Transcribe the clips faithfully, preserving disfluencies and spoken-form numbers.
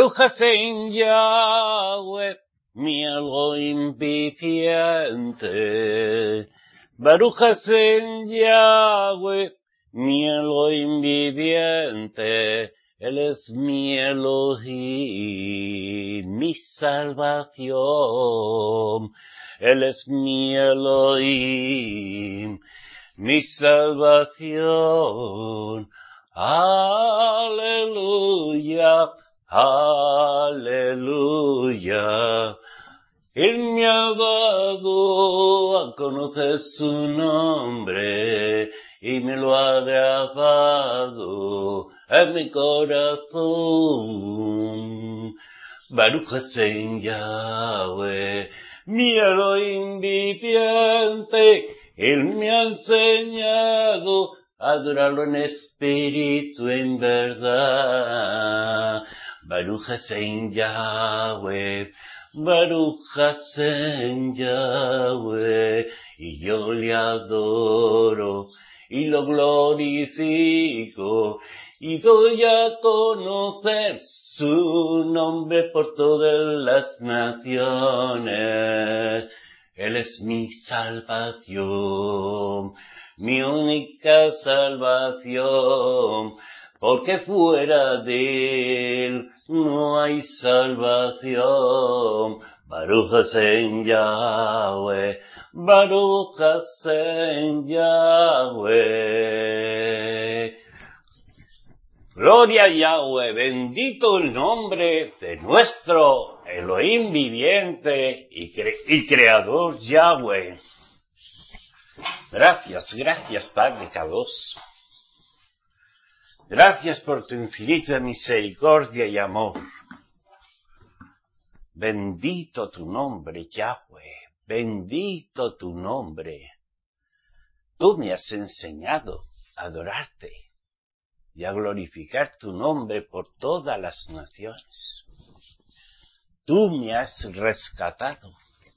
Baruch Hashem Yahweh, mi Elohim viviente. Baruch Hashem Yahweh, mi Elohim viviente. Él es mi Elohim, mi salvación. Él es mi Elohim, mi salvación. Aleluya, aleluya. Él me ha dado a conocer su nombre y me lo ha grabado en mi corazón. Baruch Hashem Yahweh, mi Elohim viviente. Él me ha enseñado a adorarlo en espíritu, en verdad. Baruch Hashem Yahweh, Baruch Hashem Yahweh, y yo le adoro y lo glorifico y doy a conocer su nombre por todas las naciones. Él es mi salvación, mi única salvación, porque fuera de él no hay salvación. Baruch Hashem Yahweh, Baruch Hashem Yahweh. Gloria a Yahweh, bendito el nombre de nuestro Elohim viviente y, cre y creador Yahweh. Gracias, gracias Padre Kadosh. Gracias por tu infinita misericordia y amor. Bendito tu nombre, Yahweh, bendito tu nombre. Tú me has enseñado a adorarte y a glorificar tu nombre por todas las naciones. Tú me has rescatado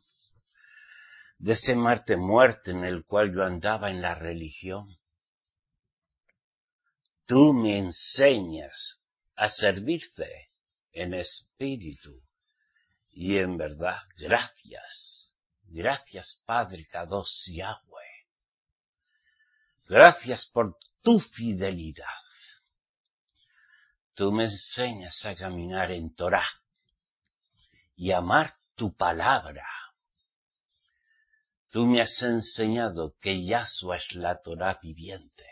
de ese mar de muerte en el cual yo andaba en la religión. Tú me enseñas a servirte en espíritu y en verdad. Gracias, gracias Padre Kadosh Yahweh. Gracias por tu fidelidad. Tú me enseñas a caminar en Torah y amar tu palabra. Tú me has enseñado que Yahshua es la Torah viviente.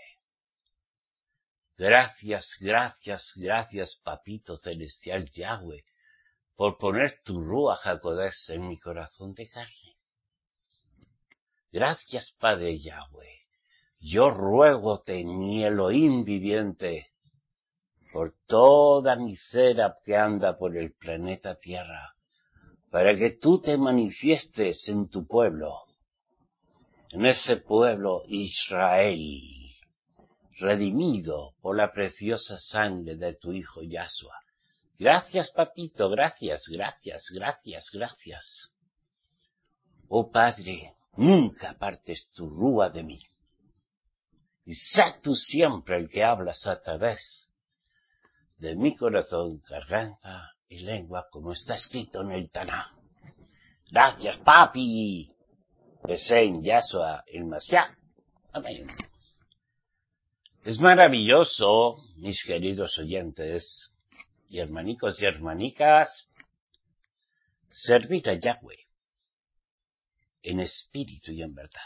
Gracias, gracias, gracias, Papito Celestial Yahweh, por poner tu Ruach HaKodesh en mi corazón de carne. Gracias, Padre Yahweh. Yo ruégote, mi Elohim viviente, por toda mi cera que anda por el planeta Tierra, para que tú te manifiestes en tu pueblo, en ese pueblo Israel, redimido por la preciosa sangre de tu Hijo Yahshua. Gracias, Papito, gracias, gracias, gracias, gracias. Oh Padre, nunca apartes tu rúa de mí. Y sé tú siempre el que hablas a través de mi corazón, garganta y lengua, como está escrito en el Taná. Gracias, Papi. Besén Yahshua el Mashiach. Amén. Es maravilloso, mis queridos oyentes y hermanicos y hermanicas, servir a Yahweh en espíritu y en verdad.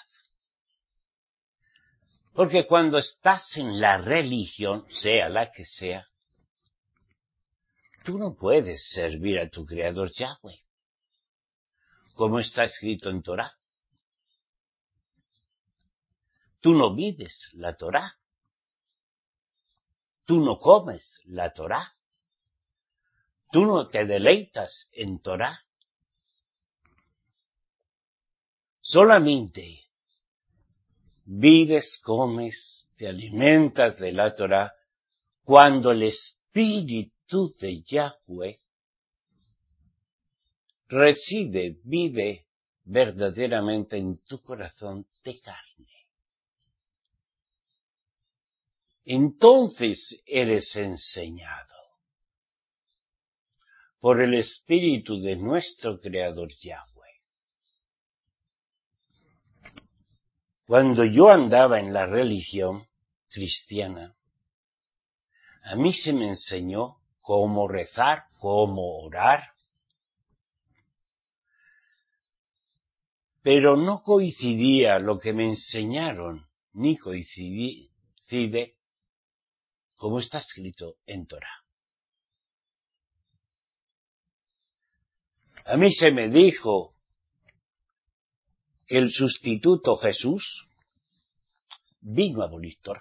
Porque cuando estás en la religión, sea la que sea, tú no puedes servir a tu Creador Yahweh, como está escrito en Torah. Tú no vives la Torah. Tú no comes la Torah. Tú no te deleitas en Torah. Solamente vives, comes, te alimentas de la Torah cuando el Espíritu de Yahweh reside, vive verdaderamente en tu corazón de carne. Entonces eres enseñado. por el Espíritu de nuestro Creador Yahweh. Cuando yo andaba en la religión cristiana, a mí se me enseñó cómo rezar, cómo orar, pero no coincidía lo que me enseñaron, ni coincide como está escrito en Torá. A mí se me dijo que el sustituto Jesús vino a abolir Torá.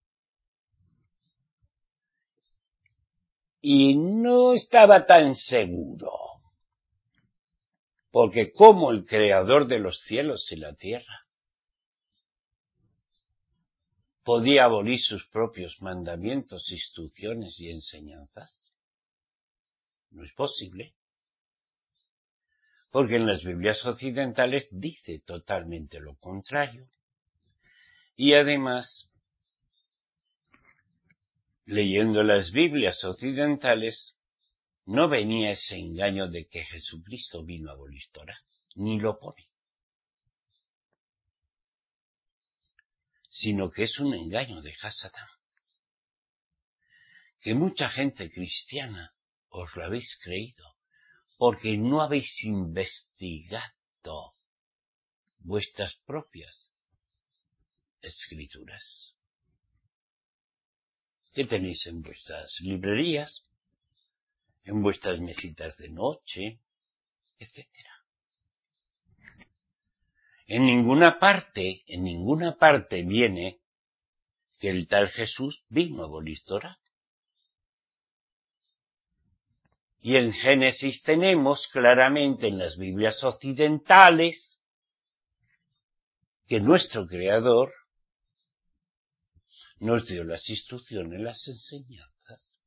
Y no estaba tan seguro, porque como el creador de los cielos y la tierra podía abolir sus propios mandamientos, instrucciones y enseñanzas, no es posible, porque en las Biblias occidentales dice totalmente lo contrario. Y además, leyendo las Biblias occidentales, no venía ese engaño de que Jesucristo vino a abolir Torá, ni lo pone, sino que es un engaño de Hasatán, que mucha gente cristiana os lo habéis creído, porque no habéis investigado vuestras propias escrituras, que tenéis en vuestras librerías, en vuestras mesitas de noche, etcétera. En ninguna parte, en ninguna parte viene que el tal Jesús vino a abolir Torá. Y en Génesis tenemos claramente en las Biblias occidentales que nuestro Creador nos dio las instrucciones, las enseñanzas.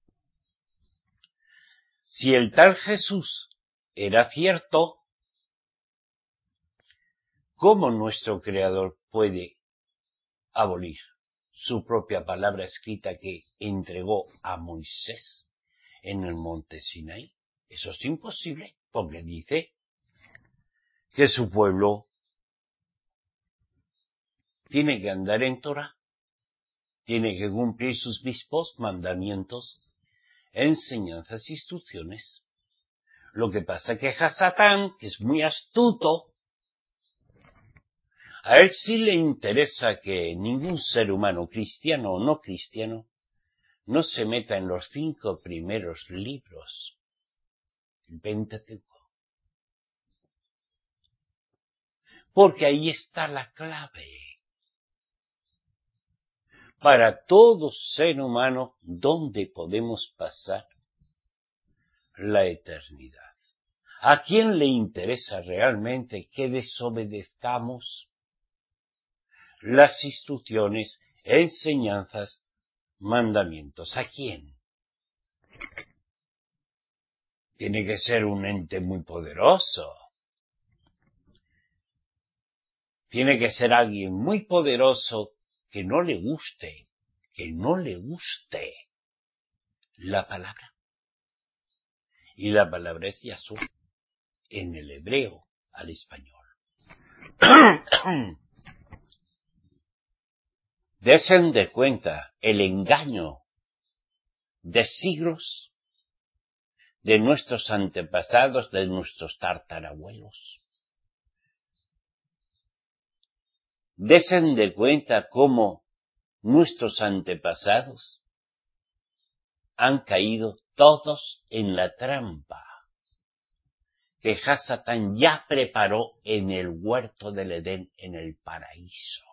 Si el tal Jesús era cierto, ¿cómo nuestro Creador puede abolir su propia palabra escrita que entregó a Moisés en el monte Sinaí? Eso es imposible, porque dice que su pueblo tiene que andar en Torá, tiene que cumplir sus mismos mandamientos, enseñanzas, instrucciones. Lo que pasa que Hasatán, que es muy astuto, a él sí le interesa que ningún ser humano, cristiano o no cristiano, no se meta en los cinco primeros libros, el Pentateuco. Porque ahí está la clave para todo ser humano donde podemos pasar la eternidad. ¿A quién le interesa realmente que desobedezcamos las instrucciones, enseñanzas, mandamientos? ¿A quién? Tiene que ser un ente muy poderoso. Tiene que ser alguien muy poderoso que no le guste, que no le guste la palabra. Y la palabra es Yahshua, en el hebreo al español. Desen de cuenta el engaño de siglos de nuestros antepasados, de nuestros tartarabuelos. Desen de cuenta cómo nuestros antepasados han caído todos en la trampa que Hasatán ya preparó en el huerto del Edén, en el paraíso.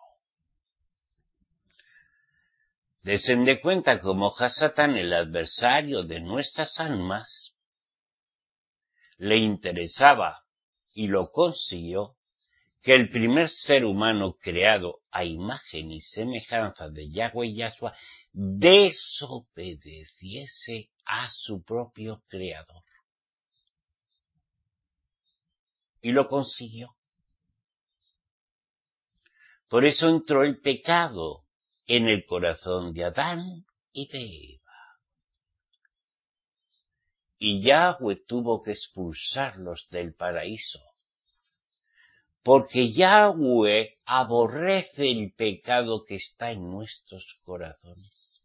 Desen de cuenta cómo Hasatán, el adversario de nuestras almas, le interesaba, y lo consiguió, que el primer ser humano creado a imagen y semejanza de Yahweh Yahshua desobedeciese a su propio Creador. Y lo consiguió. Por eso entró el pecado en el corazón de Adán y de Eva. y Yahweh tuvo que expulsarlos del paraíso, porque Yahweh aborrece el pecado que está en nuestros corazones.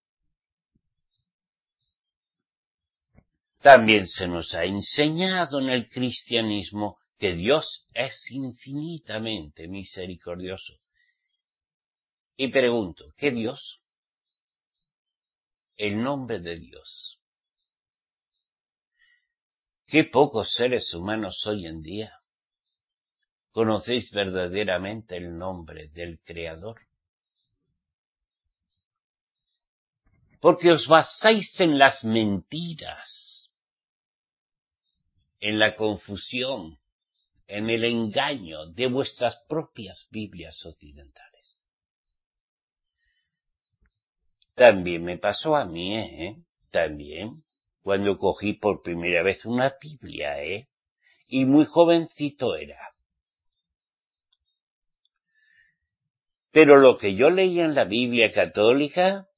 También se nos ha enseñado en el cristianismo que Dios es infinitamente misericordioso. Y pregunto, ¿qué Dios? El nombre de Dios. Qué pocos seres humanos hoy en día conocéis verdaderamente el nombre del Creador. Porque os basáis en las mentiras, en la confusión, en el engaño de vuestras propias Biblias occidentales. También me pasó a mí, ¿eh? También, cuando cogí por primera vez una Biblia, ¿eh? Y muy jovencito era. Pero lo que yo leía en la Biblia católica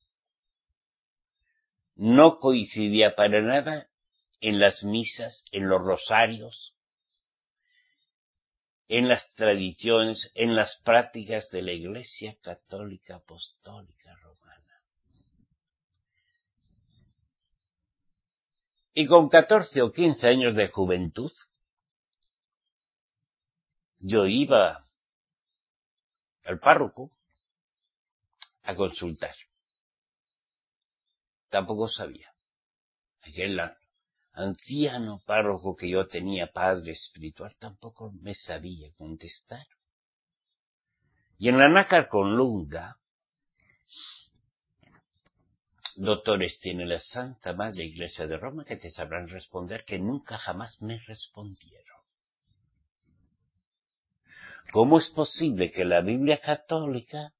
no coincidía para nada en las misas, en los rosarios, en las tradiciones, en las prácticas de la Iglesia Católica Apostólica Romana. Y con catorce o quince años de juventud, yo iba al párroco a consultar. Tampoco sabía. Aquel anciano párroco que yo tenía, padre espiritual, tampoco me sabía contestar. Y en la nácar con lunga, doctores tiene la Santa Madre Iglesia de Roma que te sabrán responder que nunca jamás me respondieron. ¿Cómo es posible que la Biblia católica,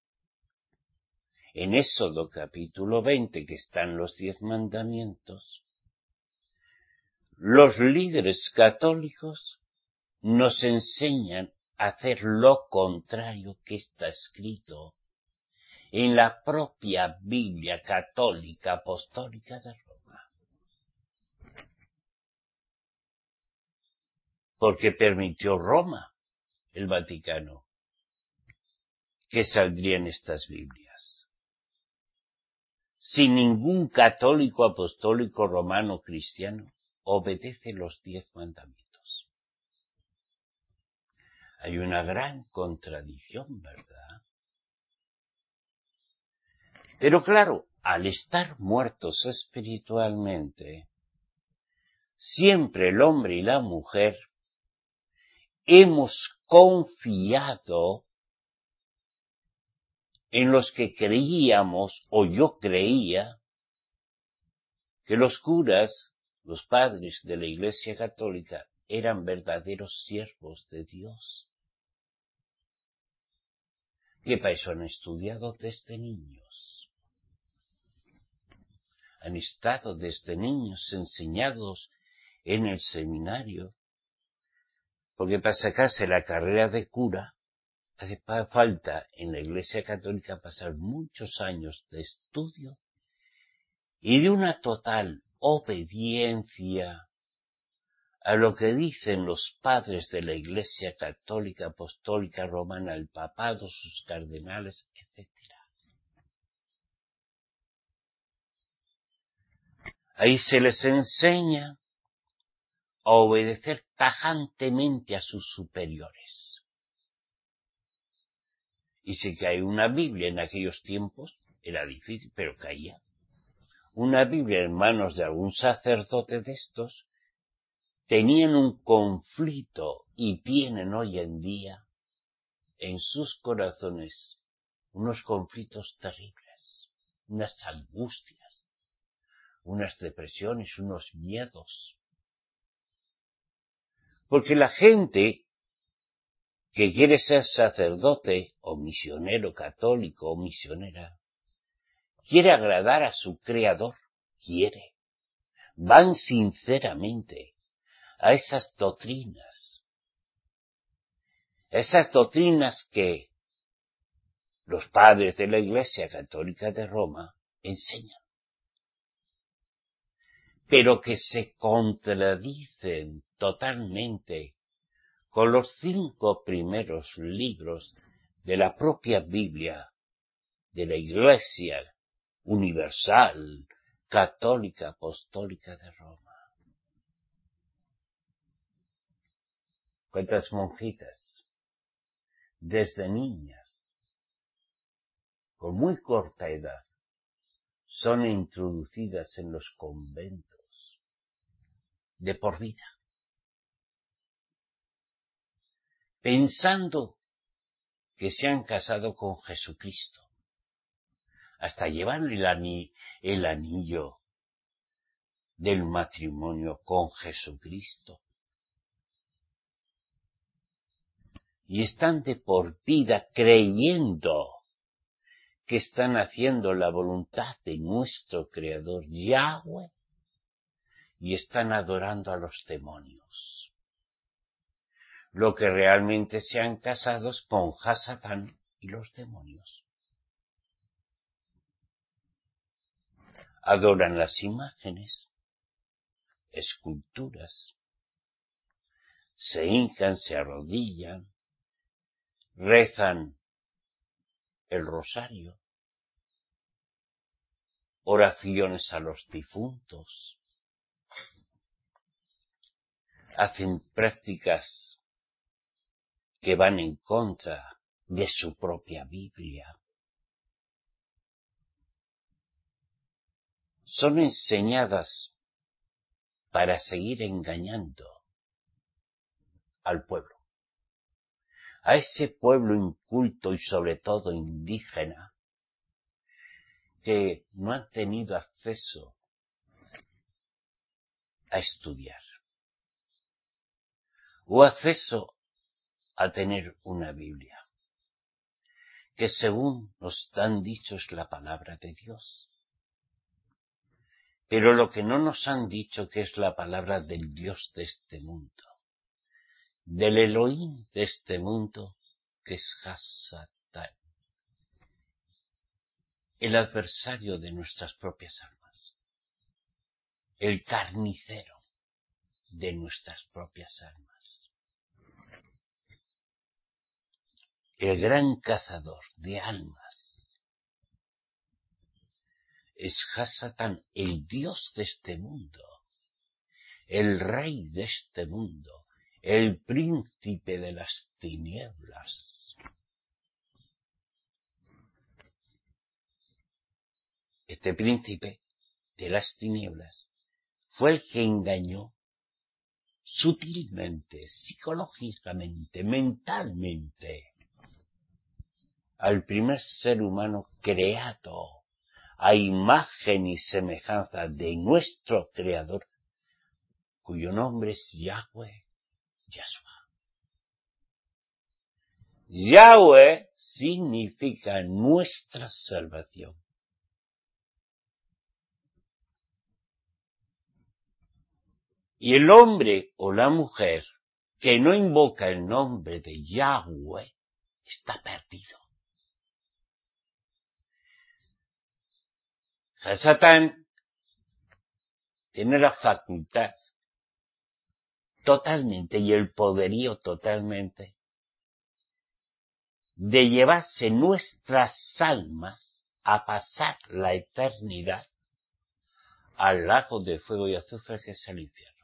en Éxodo capítulo veinte, que están los diez mandamientos, los líderes católicos nos enseñan a hacer lo contrario que está escrito en la propia Biblia católica apostólica de Roma? Porque permitió Roma, el Vaticano, que saldrían estas Biblias. Si ningún católico apostólico romano cristiano obedece los diez mandamientos. Hay una gran contradicción, ¿verdad? Pero claro, al estar muertos espiritualmente, siempre el hombre y la mujer hemos confiado en los que creíamos, o yo creía, que los curas, los padres de la Iglesia Católica, eran verdaderos siervos de Dios. Que para eso han estudiado desde niños. Han estado desde niños enseñados en el seminario, porque para sacarse la carrera de cura hace falta en la Iglesia Católica pasar muchos años de estudio y de una total obediencia a lo que dicen los padres de la Iglesia Católica Apostólica Romana, el papado, sus cardenales, etcétera. Ahí se les enseña a obedecer tajantemente a sus superiores. Y si cae una Biblia en aquellos tiempos, era difícil, pero caía. Una Biblia en manos de algún sacerdote de estos, tenían un conflicto y tienen hoy en día en sus corazones unos conflictos terribles, unas angustias, unas depresiones, unos miedos. Porque la gente que quiere ser sacerdote o misionero católico o misionera, quiere agradar a su Creador, quiere. Van sinceramente a esas doctrinas, esas doctrinas que los padres de la Iglesia Católica de Roma enseñan. pero que se contradicen totalmente con los cinco primeros libros de la propia Biblia, de la Iglesia universal, católica, apostólica de Roma. ¿Cuántas monjitas, desde niñas, con muy corta edad, son introducidas en los conventos de por vida, pensando que se han casado con Jesucristo, hasta llevarle el, ani- el anillo del matrimonio con Jesucristo? Y están de por vida creyendo que están haciendo la voluntad de nuestro Creador Yahweh y están adorando a los demonios. Lo que realmente se han casado es con Hasatán y los demonios. Adoran las imágenes, esculturas, se hincan, se arrodillan, rezan el rosario, oraciones a los difuntos, hacen prácticas que van en contra de su propia Biblia. Son enseñadas para seguir engañando al pueblo, a ese pueblo inculto y sobre todo indígena que no han tenido acceso a estudiar o acceso a tener una Biblia, que según nos han dicho es la palabra de Dios. Pero lo que no nos han dicho que es la palabra del Dios de este mundo, del Elohim de este mundo, que es Hasatán, el adversario de nuestras propias almas, el carnicero de nuestras propias almas, el gran cazador de almas. Es Hasatán, el Dios de este mundo, el rey de este mundo, el príncipe de las tinieblas. Este príncipe de las tinieblas fue el que engañó sutilmente, psicológicamente, mentalmente, al primer ser humano creado a imagen y semejanza de nuestro Creador, cuyo nombre es Yahweh, Yahshua. Yahweh significa nuestra salvación. Y el hombre o la mujer que no invoca el nombre de Yahweh está perdido. Hasatán tiene la facultad totalmente y el poderío totalmente de llevarse nuestras almas a pasar la eternidad al lago de fuego y azufre que es el infierno.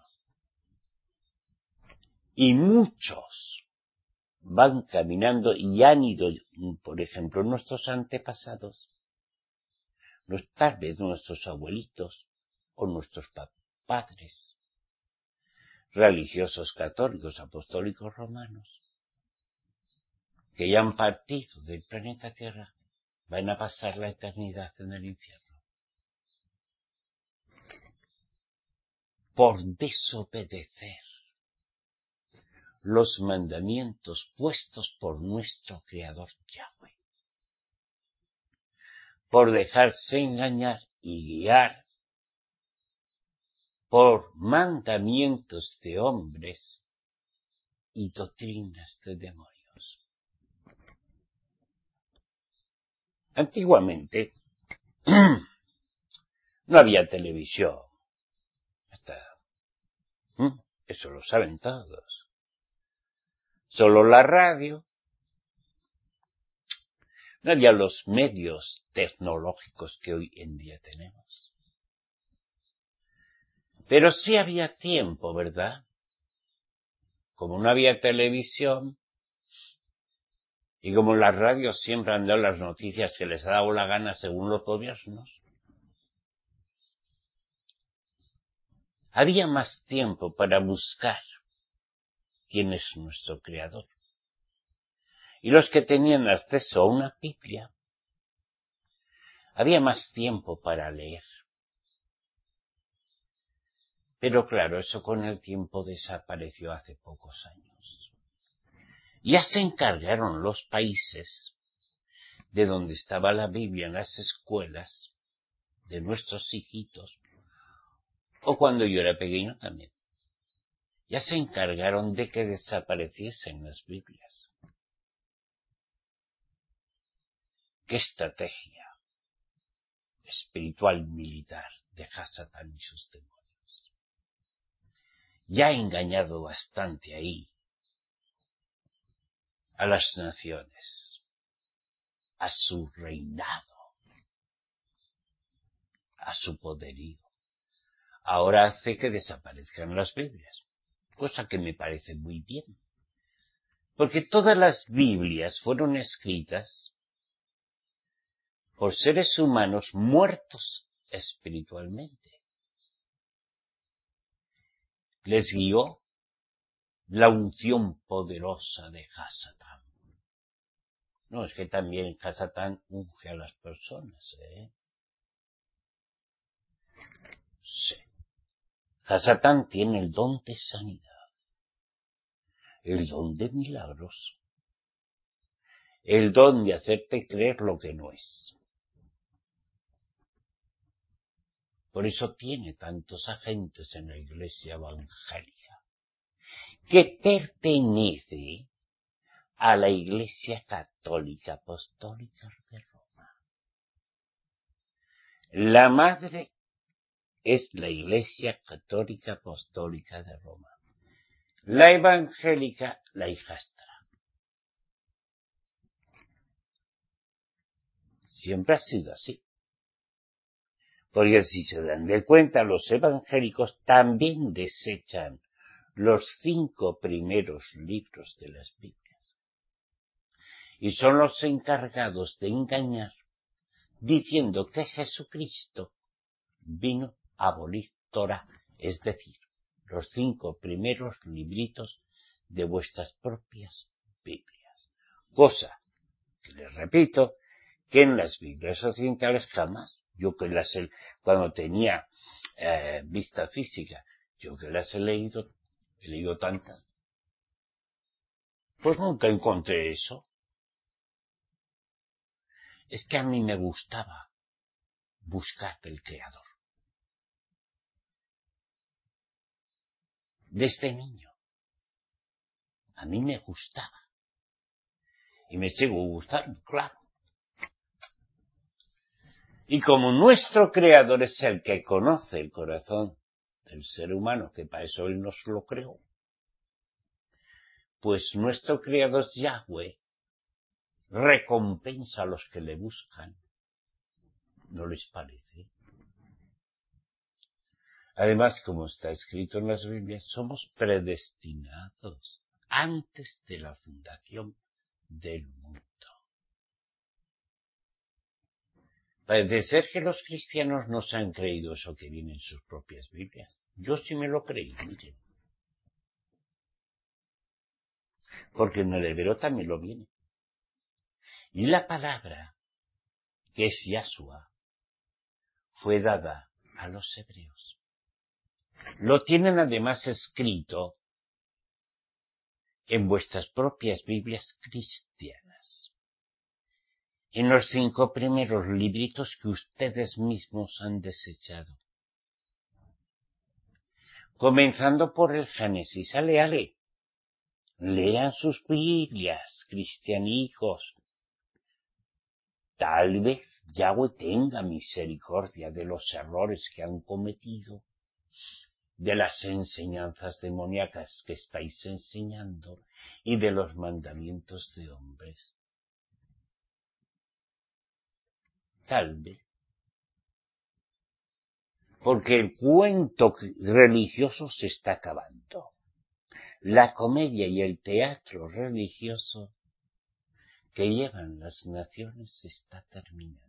Y muchos van caminando y han ido, por ejemplo, nuestros antepasados, tal vez nuestros abuelitos o nuestros padres, religiosos católicos, apostólicos romanos, que ya han partido del planeta Tierra, van a pasar la eternidad en el infierno. Por desobedecer los mandamientos puestos por nuestro Creador Yahweh. Por dejarse engañar y guiar por mandamientos de hombres y doctrinas de demonios. Antiguamente no había televisión, ¿Mm? Eso lo saben todos. Solo la radio. No había los medios tecnológicos que hoy en día tenemos. Pero sí había tiempo, ¿verdad? Como no había televisión, y como las radios siempre han dado las noticias que les ha dado la gana según los gobiernos, había más tiempo para buscar quién es nuestro Creador. Y los que tenían acceso a una Biblia, había más tiempo para leer. Pero claro, eso con el tiempo desapareció hace pocos años. Ya se encargaron los países de donde estaba la Biblia en las escuelas de nuestros hijitos, o cuando yo era pequeño también. Ya se encargaron de que desapareciesen las Biblias. ¿Qué estrategia espiritual militar deja Satán y sus demonios? Ya ha engañado bastante ahí a las naciones, a su reinado, a su poderío. Ahora hace que desaparezcan las Biblias, cosa que me parece muy bien, porque todas las Biblias fueron escritas por seres humanos muertos espiritualmente. Les guió la unción poderosa de Hasatán. No, es que también Hasatán unge a las personas, ¿eh? Sí. Hasatán tiene el don de sanidad, el don de milagros, el don de hacerte creer lo que no es. Por eso tiene tantos agentes en la Iglesia evangélica, que pertenece a la Iglesia Católica Apostólica de Roma. La madre es la Iglesia Católica Apostólica de Roma. La evangélica, la hijastra. Siempre ha sido así. Porque si se dan de cuenta, los evangélicos también desechan los cinco primeros libros de las Biblias. Y son los encargados de engañar, diciendo que Jesucristo vino a abolir Torah, es decir, los cinco primeros libritos de vuestras propias Biblias. Cosa que les repito, que en las Biblias occidentales jamás, yo que las he, cuando tenía eh, vista física, yo que las he leído, he leído tantas, pues nunca encontré eso. Es que a mí me gustaba buscar del Creador. Desde niño. A mí me gustaba. Y me sigo gustando, claro. Y como nuestro Creador es el que conoce el corazón del ser humano, que para eso Él nos lo creó, pues nuestro Creador Yahweh recompensa a los que le buscan. ¿No les parece? Además, como está escrito en las Biblias, somos predestinados antes de la fundación del mundo. Parece ser que los cristianos no se han creído eso que viene en sus propias Biblias. Yo sí me lo creí, miren. Porque en el hebreo también lo viene. Y la palabra, que es Yahshua, fue dada a los hebreos. Lo tienen además escrito en vuestras propias Biblias cristianas, en los cinco primeros libritos que ustedes mismos han desechado. Comenzando por el Génesis. Ale, ale, lean sus Biblias, cristianicos. Tal vez Yahweh tenga misericordia de los errores que han cometido de las enseñanzas demoníacas que estáis enseñando y de los mandamientos de hombres. Tal vez. Porque el cuento religioso se está acabando. La comedia y el teatro religioso que llevan las naciones se está terminando.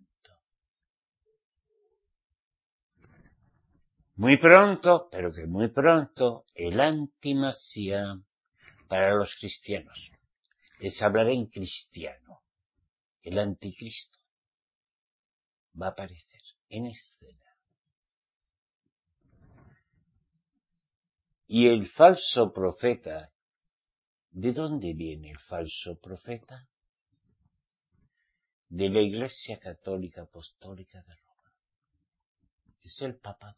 Muy pronto, pero que muy pronto, el antimasía para los cristianos. Les hablaré en cristiano. El anticristo va a aparecer en escena. Y el falso profeta, ¿de dónde viene el falso profeta? De la Iglesia Católica Apostólica de Roma. Es el papado.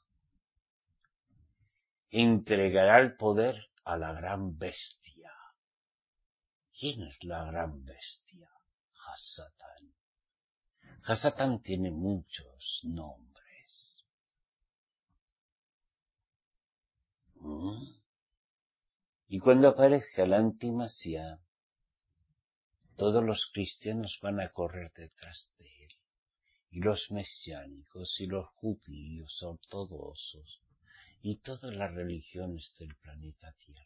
Entregará el poder a la gran bestia. ¿Quién es la gran bestia? Hasatán. Hasatán tiene muchos nombres. ¿Mm? Y cuando aparezca el antimasía, todos los cristianos van a correr detrás de él. Y los mesiánicos y los judíos ortodoxos y todas las religiones del planeta Tierra.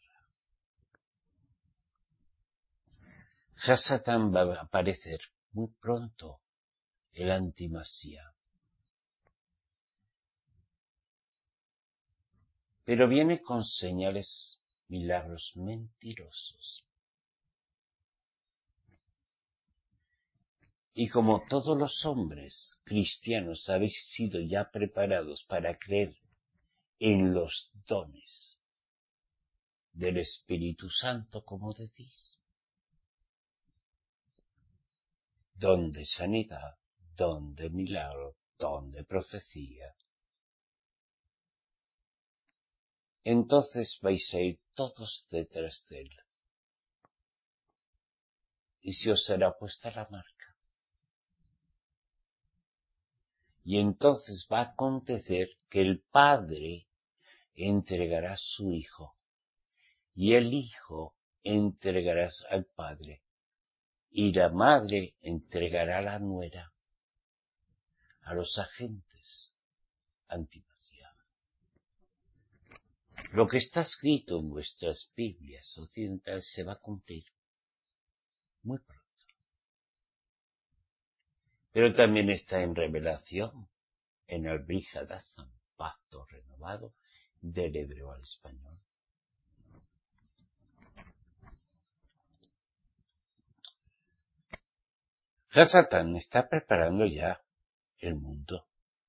Hasatán va a aparecer muy pronto, el antimasía. Pero viene con señales, milagros mentirosos. Y como todos los hombres cristianos habéis sido ya preparados para creer en los dones del Espíritu Santo, como decís, don de sanidad, don de milagro, don de profecía, entonces vais a ir todos detrás de él. Y se os será puesta la marca. Y entonces va a acontecer que el Padre entregará a su Hijo, y el Hijo entregará al Padre, y la Madre entregará a la nuera, a los agentes antimasía. Lo que está escrito en vuestras Biblias occidentales se va a cumplir muy pronto. Pero también está en Revelación, en el Brihadasam, Pacto Renovado, del hebreo al español. Hasatán está preparando ya el mundo.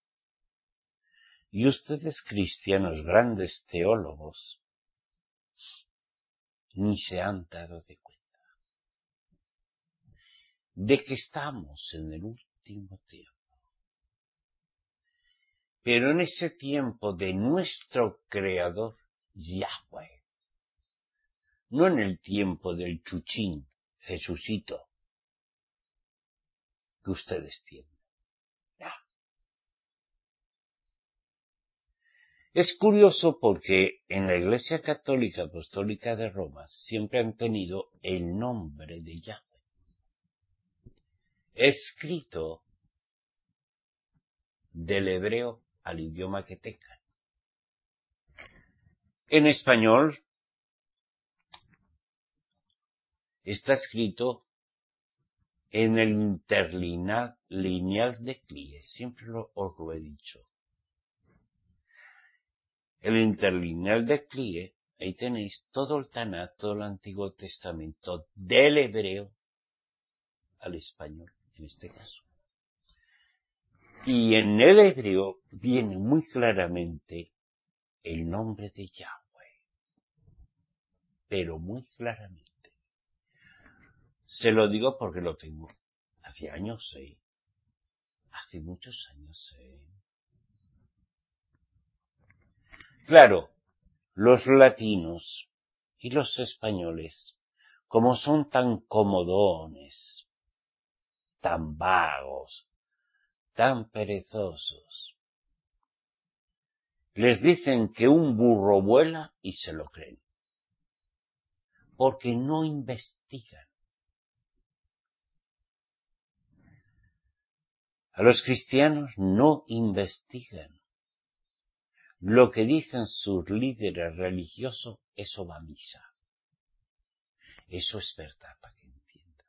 Y ustedes, cristianos, grandes teólogos, ni se han dado de cuenta de que estamos en el último tiempo. Pero en ese tiempo de nuestro Creador, Yahweh, no en el tiempo del chuchín, Jesucito, que ustedes tienen. No. Es curioso porque en la Iglesia Católica Apostólica de Roma siempre han tenido el nombre de Yahweh escrito del hebreo al idioma que tengan. En español está escrito en el interlineal lineal de Clie, siempre lo, os lo he dicho. El interlineal de Clie, ahí tenéis todo el Tanaj, todo el Antiguo Testamento, del hebreo al español, en este caso. Y en el hebreo viene muy claramente el nombre de Yahweh, pero muy claramente. Se lo digo porque lo tengo hace años, ¿eh? Hace muchos años, ¿eh? Claro, los latinos y los españoles, como son tan comodones, tan vagos, tan perezosos, les dicen que un burro vuela y se lo creen, porque no investigan. A los cristianos no investigan. Lo que dicen sus líderes religiosos, eso va a misa. Eso es verdad, para que entiendan.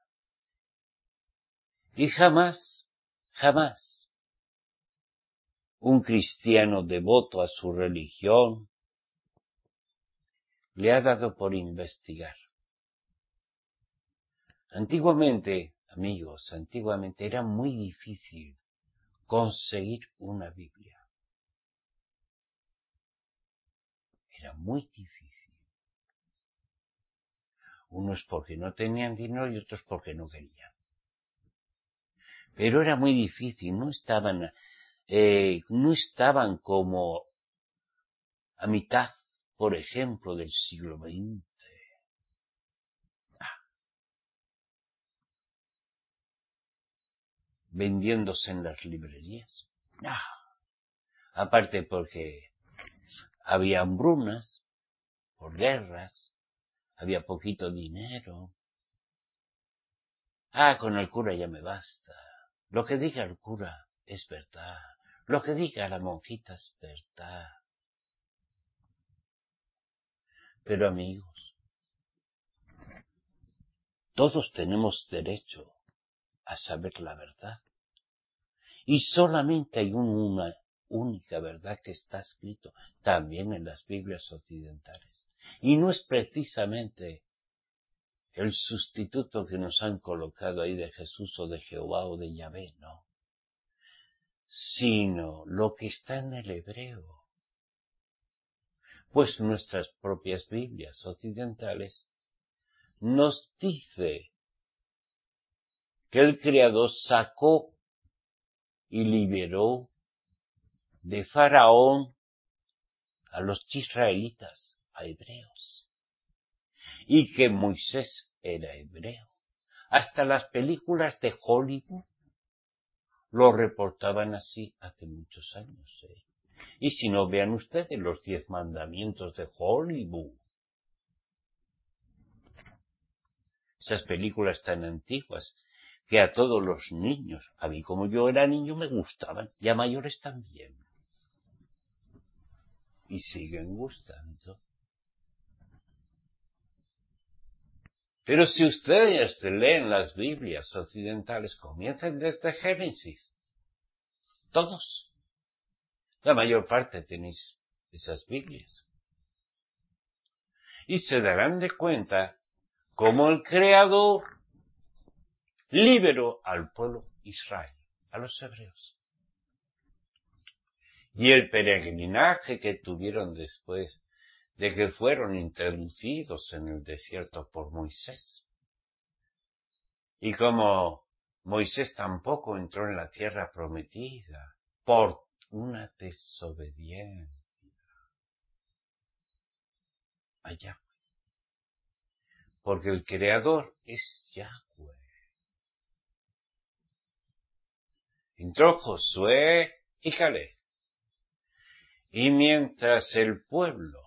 Y jamás, jamás, un cristiano devoto a su religión le ha dado por investigar. Antiguamente, amigos, antiguamente era muy difícil conseguir una Biblia. Era muy difícil. Unos porque no tenían dinero y otros porque no querían. Pero era muy difícil, no estaban, eh, no estaban como a mitad, por ejemplo, del siglo veinte. Ah, vendiéndose en las librerías. Ah, aparte porque había hambrunas, por guerras, había poquito dinero. Ah, con el cura ya me basta. Lo que diga el cura es verdad. Lo que diga la monjita es verdad. Pero amigos, todos tenemos derecho a saber la verdad. Y solamente hay una única verdad que está escrito también en las Biblias occidentales. Y no es precisamente el sustituto que nos han colocado ahí de Jesús o de Jehová o de Yahvé, no. Sino lo que está en el hebreo. Pues nuestras propias Biblias occidentales nos dice que el Creador sacó y liberó de Faraón a los israelitas, a hebreos, y que Moisés era hebreo. Hasta las películas de Hollywood lo reportaban así hace muchos años. ¿eh? Y si no, vean ustedes los diez mandamientos de Hollywood. Esas películas tan antiguas que a todos los niños, a mí como yo era niño, me gustaban, y a mayores también. Y siguen gustando. Pero si ustedes leen las Biblias occidentales, comienzan desde Génesis. Todos. La mayor parte tenéis esas Biblias. Y se darán de cuenta cómo el Creador liberó al pueblo Israel, a los hebreos. Y el peregrinaje que tuvieron después de que fueron introducidos en el desierto por Moisés. Y como Moisés tampoco entró en la tierra prometida por una desobediencia a Yahweh. Porque el Creador es Yahweh. Entró Josué y Caleb. Y mientras el pueblo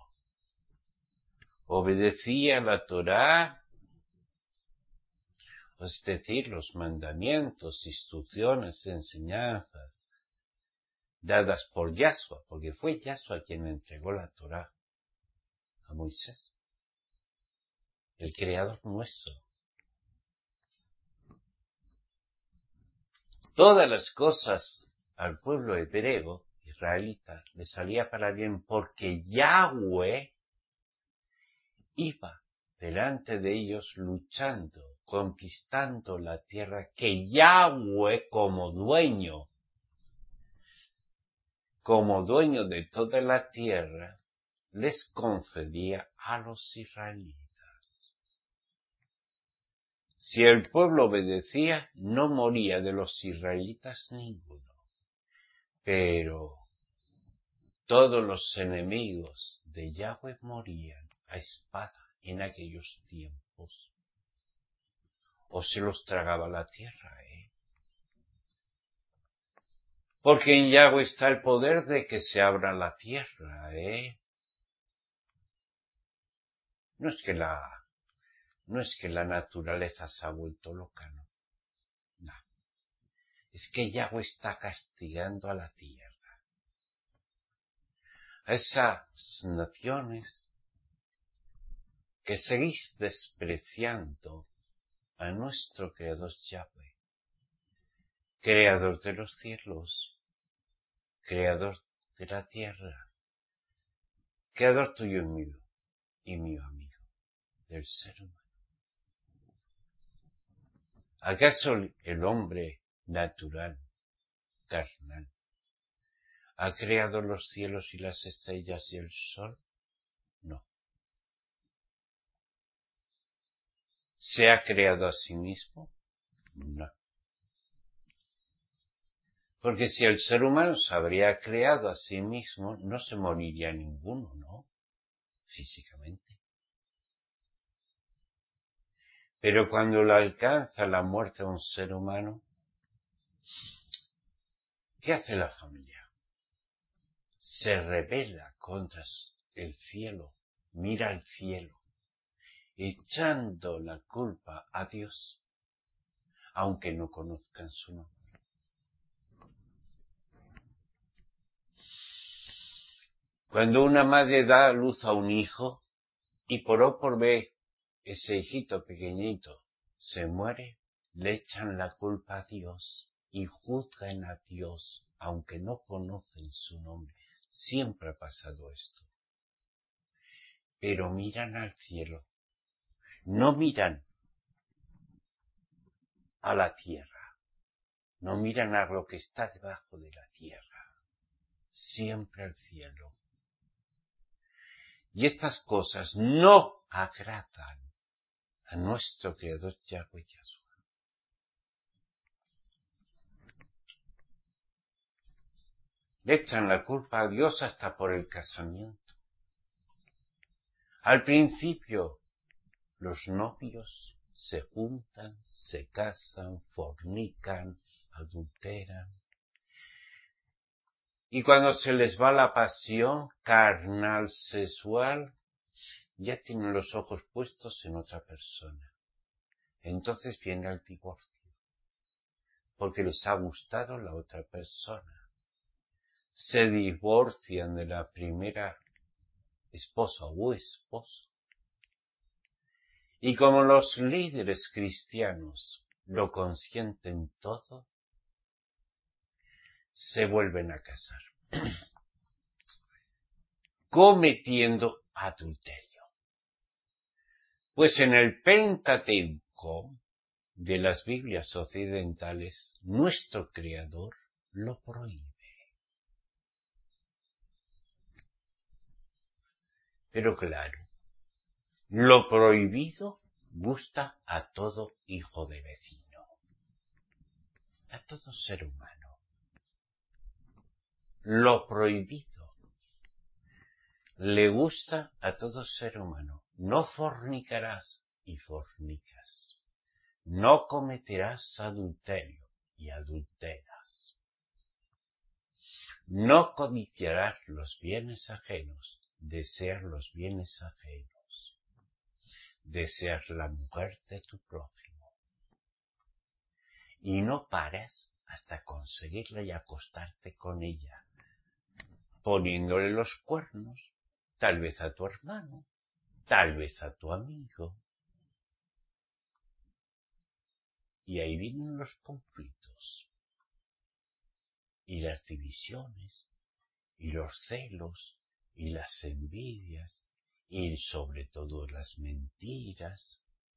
obedecía la Torá, es decir, los mandamientos, instrucciones, enseñanzas dadas por Yahshua, porque fue Yahshua quien entregó la Torá a Moisés, el Creador nuestro. Todas las cosas al pueblo hebreo, israelita, le salía para bien porque Yahweh iba delante de ellos luchando, conquistando la tierra que Yahweh como dueño, como dueño de toda la tierra, les concedía a los israelitas. Si el pueblo obedecía, no moría de los israelitas ninguno. Pero todos los enemigos de Yahweh morían a espada en aquellos tiempos. O se los tragaba la tierra, ¿eh? Porque en Yahweh está el poder de que se abra la tierra, ¿eh? No es que la, no es que la naturaleza se ha vuelto loca, no. No. Es que Yahweh está castigando a la tierra. A esas naciones que seguís despreciando a nuestro Creador Yahweh, Creador de los cielos, Creador de la tierra, Creador tuyo y mío, y mío amigo, del ser humano. ¿Acaso el hombre natural, carnal, ha creado los cielos y las estrellas y el sol? No. ¿Se ha creado a sí mismo? No. Porque si el ser humano se habría creado a sí mismo, no se moriría ninguno, ¿no? Físicamente. Pero cuando le alcanza la muerte a un ser humano, ¿qué hace la familia? Se rebela contra el cielo, mira al cielo, echando la culpa a Dios, aunque no conozcan su nombre. Cuando una madre da a luz a un hijo y por O por B ese hijito pequeñito se muere, le echan la culpa a Dios y juzgan a Dios, aunque no conocen su nombre. Siempre ha pasado esto. Pero miran al cielo, no miran a la tierra, no miran a lo que está debajo de la tierra, siempre al cielo. Y estas cosas no agradan a nuestro Creador Yahweh Yahshua. Le echan la culpa a Dios hasta por el casamiento. Al principio, los novios se juntan, se casan, fornican, adulteran. Y cuando se les va la pasión carnal, sexual, ya tienen los ojos puestos en otra persona. Entonces viene el divorcio, porque les ha gustado la otra persona. Se divorcian de la primera esposa o esposo. Y como los líderes cristianos lo consienten todo, se vuelven a casar, cometiendo adulterio. Pues en el Pentateuco de las Biblias occidentales, nuestro Creador lo prohíbe. Pero claro, lo prohibido gusta a todo hijo de vecino, a todo ser humano. Lo prohibido le gusta a todo ser humano. No fornicarás y fornicas. No cometerás adulterio y adulteras. No codiciarás los bienes ajenos, desear los bienes ajenos. Desear la mujer de tu prójimo. Y no pares hasta conseguirla y acostarte con ella, poniéndole los cuernos, tal vez a tu hermano, tal vez a tu amigo. Y ahí vienen los conflictos, y las divisiones, y los celos, y las envidias, y sobre todo las mentiras.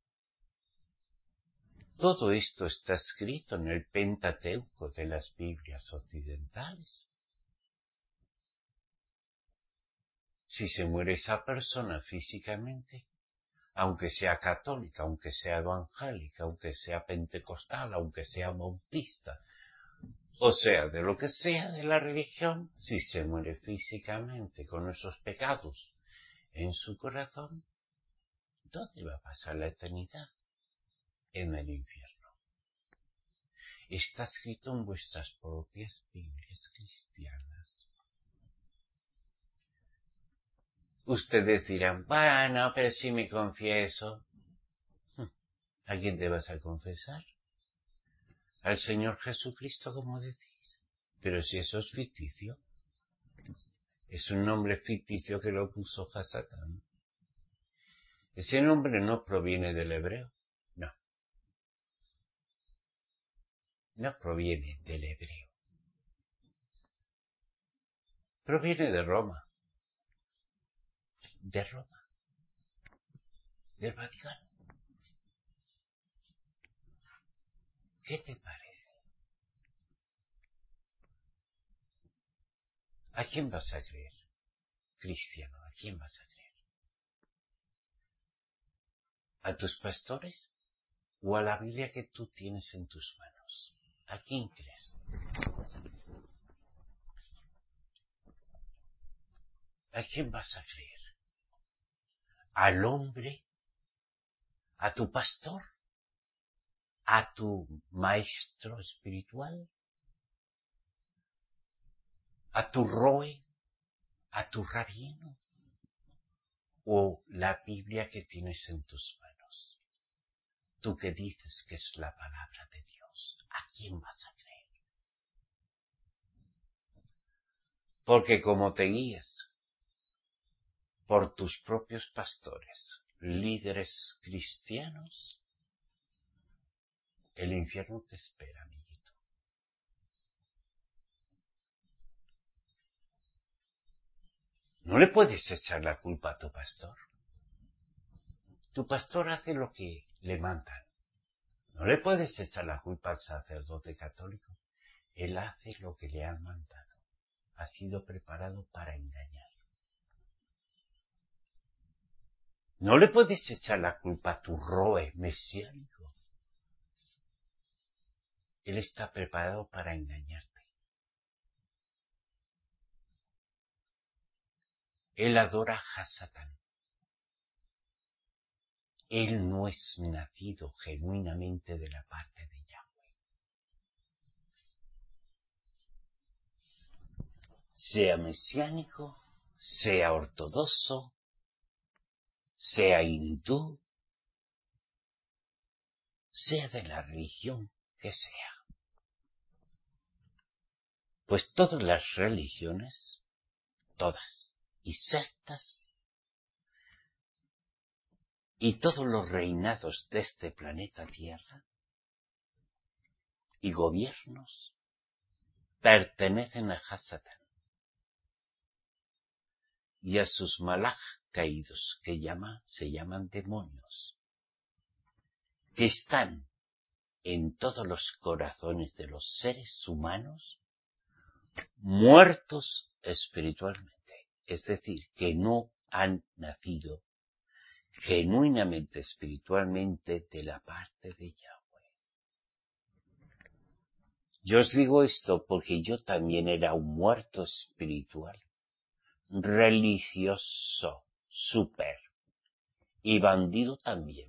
Todo esto está escrito en el Pentateuco de las Biblias occidentales. Si se muere esa persona físicamente, aunque sea católica, aunque sea evangélica, aunque sea pentecostal, aunque sea bautista, o sea, de lo que sea de la religión, si se muere físicamente con esos pecados en su corazón, ¿dónde va a pasar la eternidad? En el infierno. Está escrito en vuestras propias Biblias cristianas. Ustedes dirán, bueno, pero si me confieso. ¿A quién te vas a confesar? Al Señor Jesucristo, como decís. Pero si eso es ficticio. Es un nombre ficticio que lo puso Hasatán. Ese nombre no proviene del hebreo. No. No proviene del hebreo. Proviene de Roma. De Roma. Del Vaticano. ¿Qué te parece? ¿A quién vas a creer? Cristiano, ¿a quién vas a creer? ¿A tus pastores? ¿O a la Biblia que tú tienes en tus manos? ¿A quién crees? ¿A quién vas a creer? ¿Al hombre? ¿A tu pastor? ¿A tu maestro espiritual? ¿A tu roe? ¿A tu rabino? ¿O la Biblia que tienes en tus manos? Tú que dices que es la palabra de Dios, ¿a quién vas a creer? Porque como te guías por tus propios pastores, líderes cristianos, el infierno te espera, amiguito. No le puedes echar la culpa a tu pastor. Tu pastor hace lo que le mandan. No le puedes echar la culpa al sacerdote católico. Él hace lo que le han mandado. Ha sido preparado para engañar. No le puedes echar la culpa a tu roe mesiánico. Él está preparado para engañarte. Él adora a Hasatán. Él no es nacido genuinamente de la parte de Yahweh. Sea mesiánico, sea ortodoxo, sea hindú, sea de la religión que sea. Pues todas las religiones, todas, y sectas, y todos los reinados de este planeta Tierra, y gobiernos, pertenecen a Hasatán y a sus malaj caídos, que llama, se llaman demonios, que están en todos los corazones de los seres humanos muertos espiritualmente, es decir, que no han nacido genuinamente espiritualmente de la parte de Yahweh. Yo os digo esto porque yo también era un muerto espiritual, religioso, súper, y bandido también,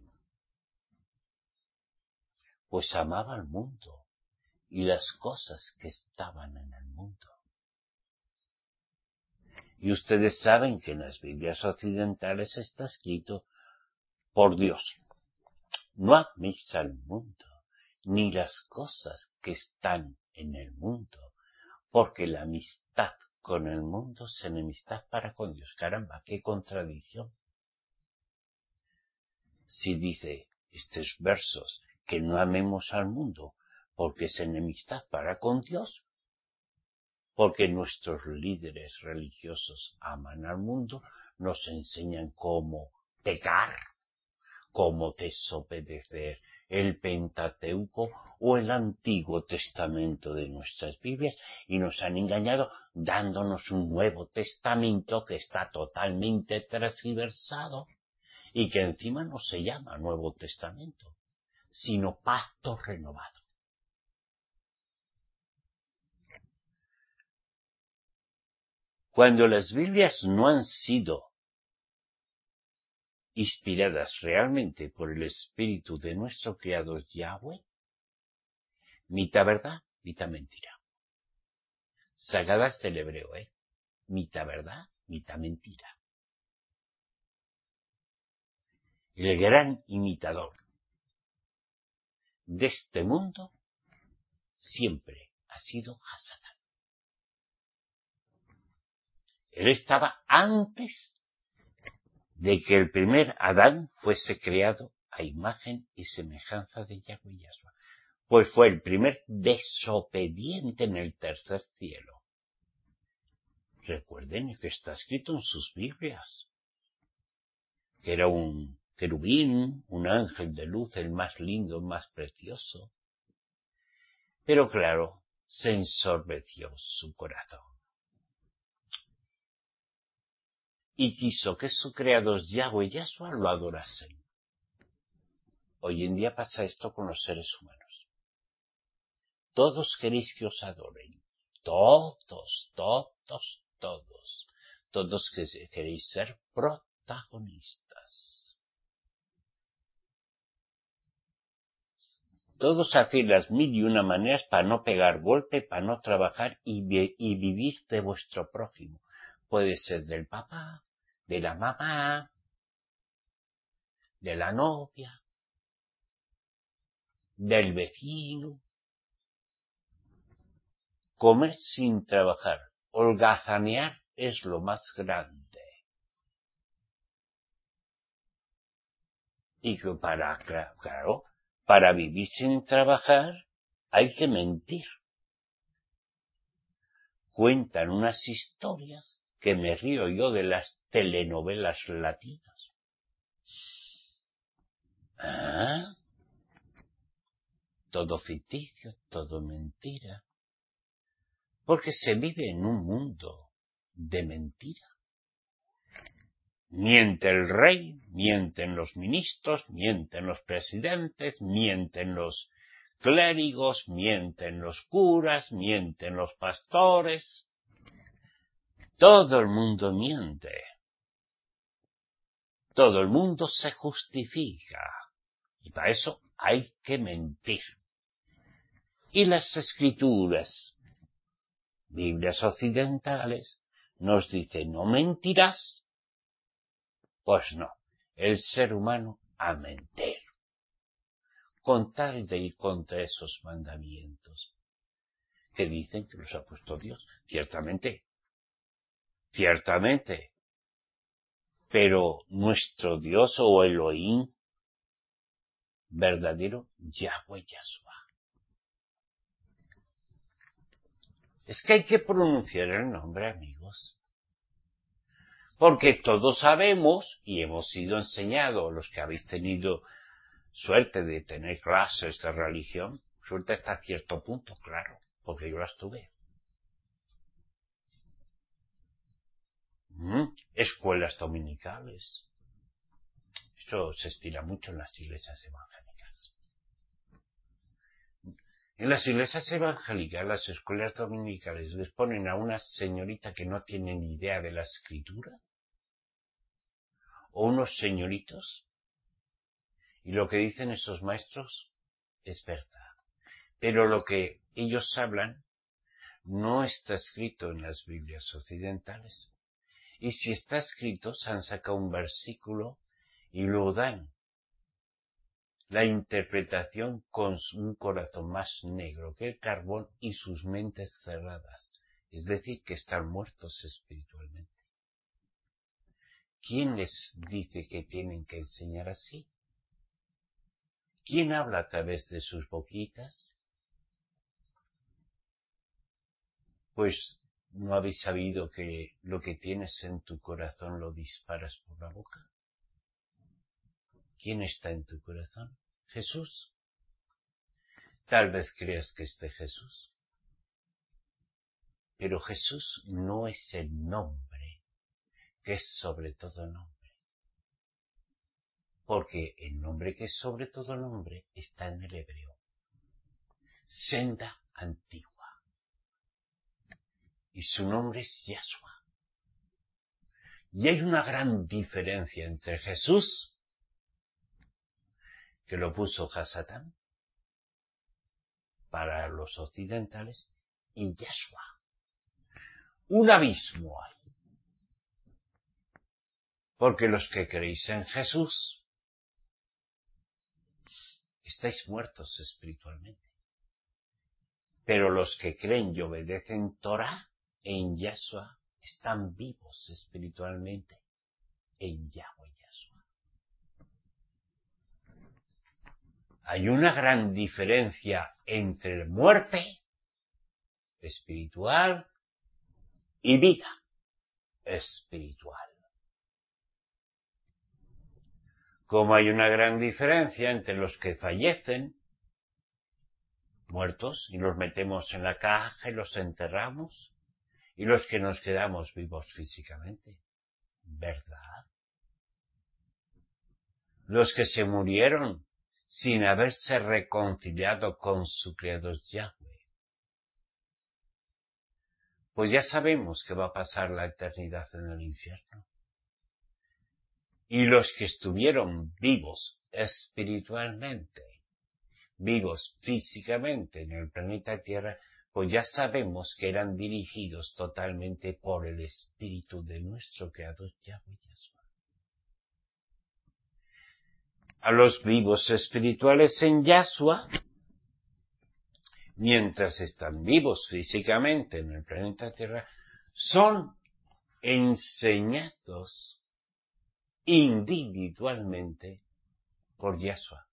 pues amaba al mundo y las cosas que estaban en el mundo. Y ustedes saben que en las Biblias occidentales está escrito por Dios: no améis al mundo, ni las cosas que están en el mundo, porque la amistad con el mundo es enemistad para con Dios. Caramba, qué contradicción. Si dice estos versos que no amemos al mundo porque es enemistad para con Dios, porque nuestros líderes religiosos aman al mundo, nos enseñan cómo pecar, cómo desobedecer el Pentateuco o el Antiguo Testamento de nuestras Biblias, y nos han engañado dándonos un Nuevo Testamento que está totalmente transgiversado y que encima no se llama Nuevo Testamento, sino Pacto Renovado. Cuando las Biblias no han sido inspiradas realmente por el Espíritu de nuestro Creador Yahweh, Mitad verdad, mitad mentira. Sacadas del hebreo, ¿eh? Mitad verdad, mitad mentira. El gran imitador de este mundo siempre ha sido Hasatán. Él estaba antes de que el primer Adán fuese creado a imagen y semejanza de Yahweh Yahshua, pues fue el primer desobediente en el tercer cielo. Recuerden que está escrito en sus Biblias, que era un querubín, un ángel de luz, el más lindo, el más precioso. Pero claro, se ensorbeció su corazón. Y quiso que su creador Yahweh Yahshua lo adorasen. Hoy en día pasa esto con los seres humanos. Todos queréis que os adoren. Todos, todos, todos. Todos que queréis ser protagonistas. Todos hacéis las mil y una maneras para no pegar golpe, para no trabajar y, y vivir de vuestro prójimo. Puede ser del papá, de la mamá, de la novia, del vecino. Comer sin trabajar, holgazanear es lo más grande. Y que para, claro, para vivir sin trabajar hay que mentir. Cuentan unas historias que me río yo de las telenovelas latinas. ¿Ah? Todo ficticio, todo mentira. Porque se vive en un mundo de mentira. Miente el rey, mienten los ministros, mienten los presidentes, mienten los clérigos, mienten los curas, mienten los pastores. Todo el mundo miente. Todo el mundo se justifica. Y para eso hay que mentir. Y las escrituras, Biblias occidentales, nos dicen no mentirás. Pues no, el ser humano a mentir, con tal de ir contra esos mandamientos que dicen que los ha puesto Dios. Ciertamente, ciertamente, pero nuestro Dios o Elohim verdadero, Yahweh Yahshua. Es que hay que pronunciar el nombre, amigos. Porque todos sabemos y hemos sido enseñados, los que habéis tenido suerte de tener clases de religión, suerte hasta cierto punto, claro, porque yo las tuve. ¿Mm? Escuelas dominicales. Eso se estila mucho en las iglesias evangélicas. En las iglesias evangélicas, las escuelas dominicales les ponen a una señorita que no tiene ni idea de la escritura, o unos señoritos, y lo que dicen esos maestros es verdad. Pero lo que ellos hablan no está escrito en las Biblias occidentales. Y si está escrito, se han sacado un versículo y lo dan la interpretación con un corazón más negro que el carbón y sus mentes cerradas. Es decir, que están muertos espiritualmente. ¿Quién les dice que tienen que enseñar así? ¿Quién habla a través de sus boquitas? Pues ¿no habéis sabido que lo que tienes en tu corazón lo disparas por la boca? ¿Quién está en tu corazón? Jesús. Tal vez creas que esté Jesús. Pero Jesús no es el nombre, que es sobre todo nombre. Porque el nombre que es sobre todo nombre está en el hebreo. Senda antigua. Y su nombre es Yahshua. Y hay una gran diferencia entre Jesús, que lo puso Hasatán, para los occidentales, y Yahshua. Un abismo hay. Porque los que creéis en Jesús estáis muertos espiritualmente. Pero los que creen y obedecen Torah en Yahshua están vivos espiritualmente en Yahweh Yahshua. Hay una gran diferencia entre muerte espiritual y vida espiritual. Como hay una gran diferencia entre los que fallecen, muertos, y los metemos en la caja y los enterramos, y los que nos quedamos vivos físicamente. ¿Verdad? Los que se murieron sin haberse reconciliado con su Creador Yahweh, pues ya sabemos que va a pasar la eternidad en el infierno. Y los que estuvieron vivos espiritualmente, vivos físicamente en el planeta Tierra, pues ya sabemos que eran dirigidos totalmente por el Espíritu de nuestro Creador Yahweh Yahshua. A los vivos espirituales en Yahshua, mientras están vivos físicamente en el planeta Tierra, son enseñados individualmente por Yahshua.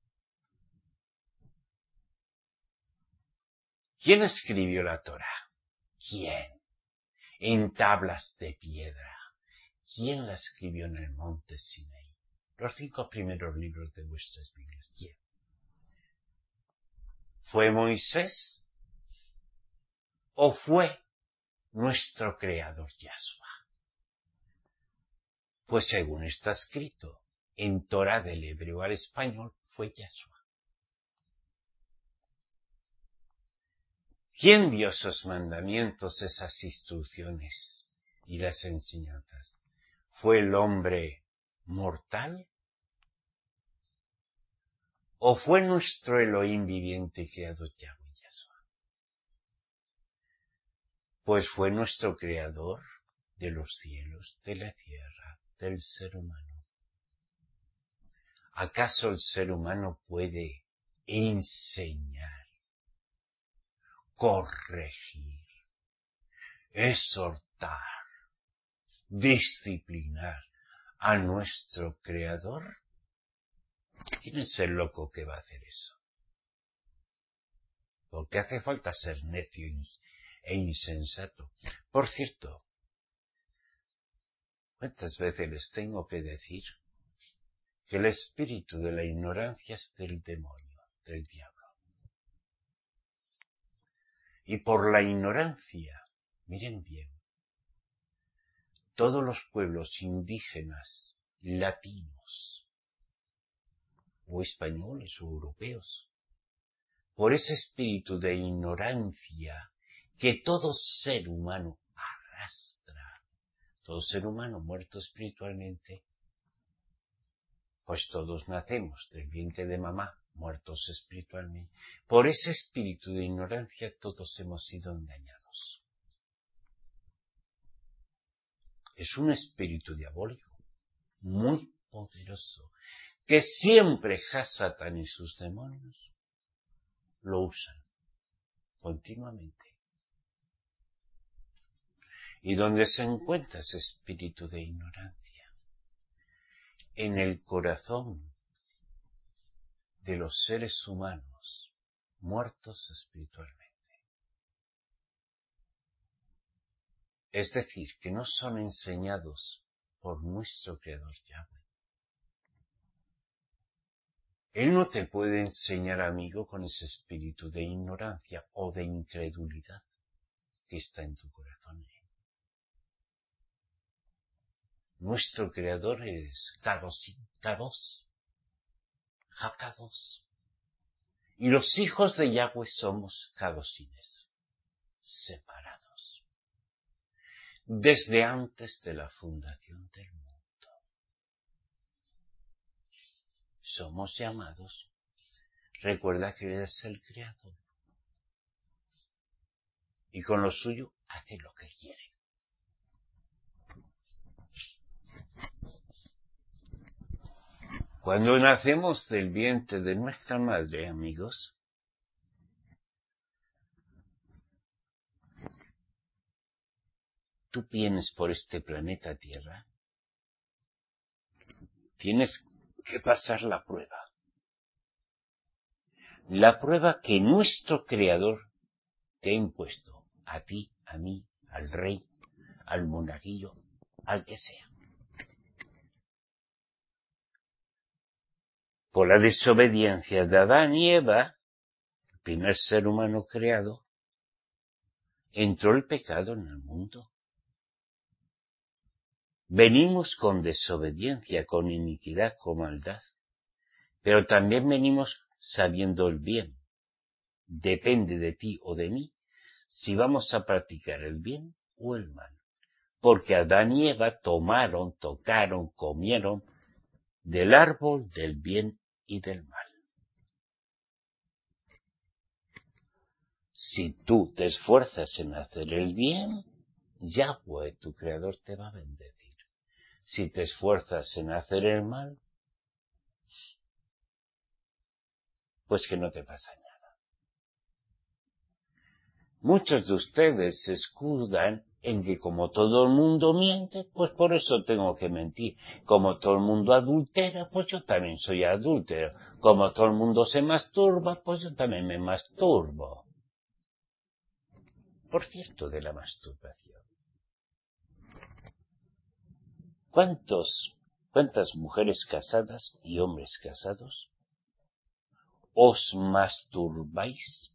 ¿Quién escribió la Torah? ¿Quién? En tablas de piedra. ¿Quién la escribió en el monte Sinaí? Los cinco primeros libros de vuestras Biblias. ¿Quién? ¿Fue Moisés? ¿O fue nuestro Creador Yahshua? Pues según está escrito en Torah del hebreo al español, fue Yahshua. ¿Quién dio esos mandamientos, esas instrucciones y las enseñanzas? ¿Fue el hombre mortal? ¿O fue nuestro Elohim viviente y creador Yahweh Yahshua? Pues fue nuestro creador de los cielos, de la tierra, del ser humano. ¿Acaso el ser humano puede enseñar, corregir, exhortar, disciplinar a nuestro Creador? ¿Quién es el loco que va a hacer eso? Porque hace falta ser necio e insensato. Por cierto, ¿cuántas veces les tengo que decir que el espíritu de la ignorancia es del demonio, del diablo? Y por la ignorancia, miren bien, todos los pueblos indígenas, latinos, o españoles o europeos, por ese espíritu de ignorancia que todo ser humano arrastra, todo ser humano muerto espiritualmente, pues todos nacemos del vientre de mamá muertos espiritualmente. Por ese espíritu de ignorancia todos hemos sido engañados. Es un espíritu diabólico, muy poderoso, que siempre Hasatán y sus demonios lo usan continuamente. ¿Y dónde se encuentra ese espíritu de ignorancia? En el corazón de los seres humanos muertos espiritualmente. Es decir, que no son enseñados por nuestro Creador Yahweh. Él no te puede enseñar, amigo, con ese espíritu de ignorancia o de incredulidad que está en tu corazón. Nuestro Creador es Kadosh, Kadosh, Hakadosh. Y los hijos de Yahweh somos Kadoshines, separados, desde antes de la fundación del mundo. Somos llamados, recuerda que eres el Creador, y con lo suyo hace lo que quiere. Cuando nacemos del vientre de nuestra madre, amigos, tú vienes por este planeta Tierra, tienes que pasar la prueba. La prueba que nuestro Creador te ha impuesto, a ti, a mí, al rey, al monaguillo, al que sea. Por la desobediencia de Adán y Eva, el primer ser humano creado, entró el pecado en el mundo. Venimos con desobediencia, con iniquidad, con maldad, pero también venimos sabiendo el bien. Depende de ti o de mí si vamos a practicar el bien o el mal. Porque Adán y Eva tomaron, tocaron, comieron del árbol del bien y del mal. Si tú te esfuerzas en hacer el bien, Yahweh, tu Creador, te va a bendecir. Si te esfuerzas en hacer el mal, pues que no te pasa nada. Muchos de ustedes se escudan en que como todo el mundo miente, pues por eso tengo que mentir. Como todo el mundo adultera, pues yo también soy adúltero. Como todo el mundo se masturba, pues yo también me masturbo. Por cierto, de la masturbación. ¿Cuántos, cuántas mujeres casadas y hombres casados os masturbáis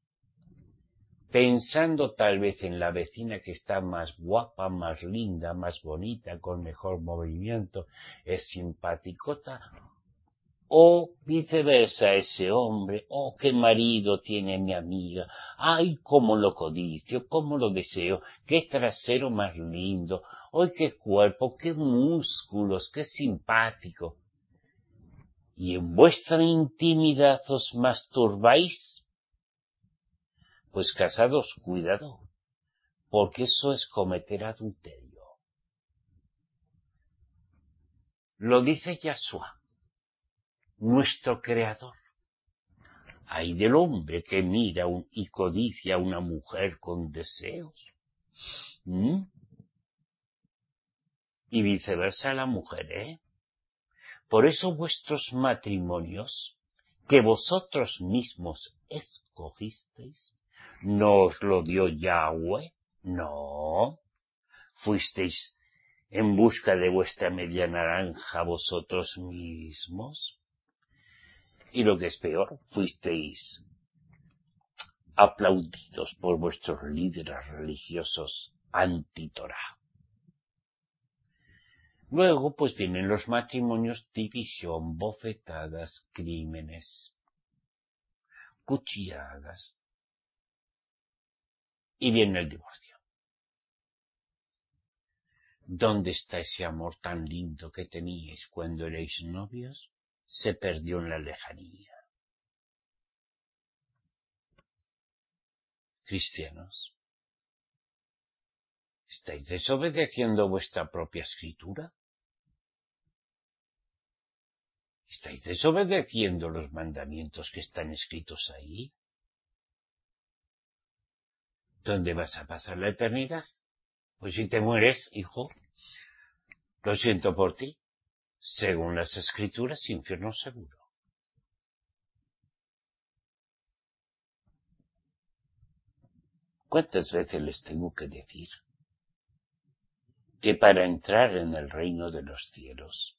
pensando tal vez en la vecina que está más guapa, más linda, más bonita, con mejor movimiento, es simpaticota, o viceversa ese hombre, oh, qué marido tiene mi amiga, ay, cómo lo codicio, cómo lo deseo, qué trasero más lindo, ay, qué cuerpo, qué músculos, qué simpático. ¿Y en vuestra intimidad os masturbáis? Pues casados, cuidado, porque eso es cometer adulterio. Lo dice Yahshua, nuestro Creador. Ay del hombre que mira un, y codicia a una mujer con deseos. ¿Mm? Y viceversa la mujer, ¿eh? Por eso vuestros matrimonios, que vosotros mismos escogisteis, ¿no os lo dio Yahweh? No. ¿Fuisteis en busca de vuestra media naranja vosotros mismos? Y lo que es peor, fuisteis aplaudidos por vuestros líderes religiosos anti-Torah. Luego, pues vienen los matrimonios, división, bofetadas, crímenes, cuchilladas, y viene el divorcio. ¿Dónde está ese amor tan lindo que teníais cuando erais novios? Se perdió en la lejanía. Cristianos, ¿estáis desobedeciendo vuestra propia escritura? ¿Estáis desobedeciendo los mandamientos que están escritos ahí? ¿Dónde vas a pasar la eternidad? Pues si te mueres, hijo, lo siento por ti. Según las escrituras, infierno seguro. ¿Cuántas veces les tengo que decir que para entrar en el reino de los cielos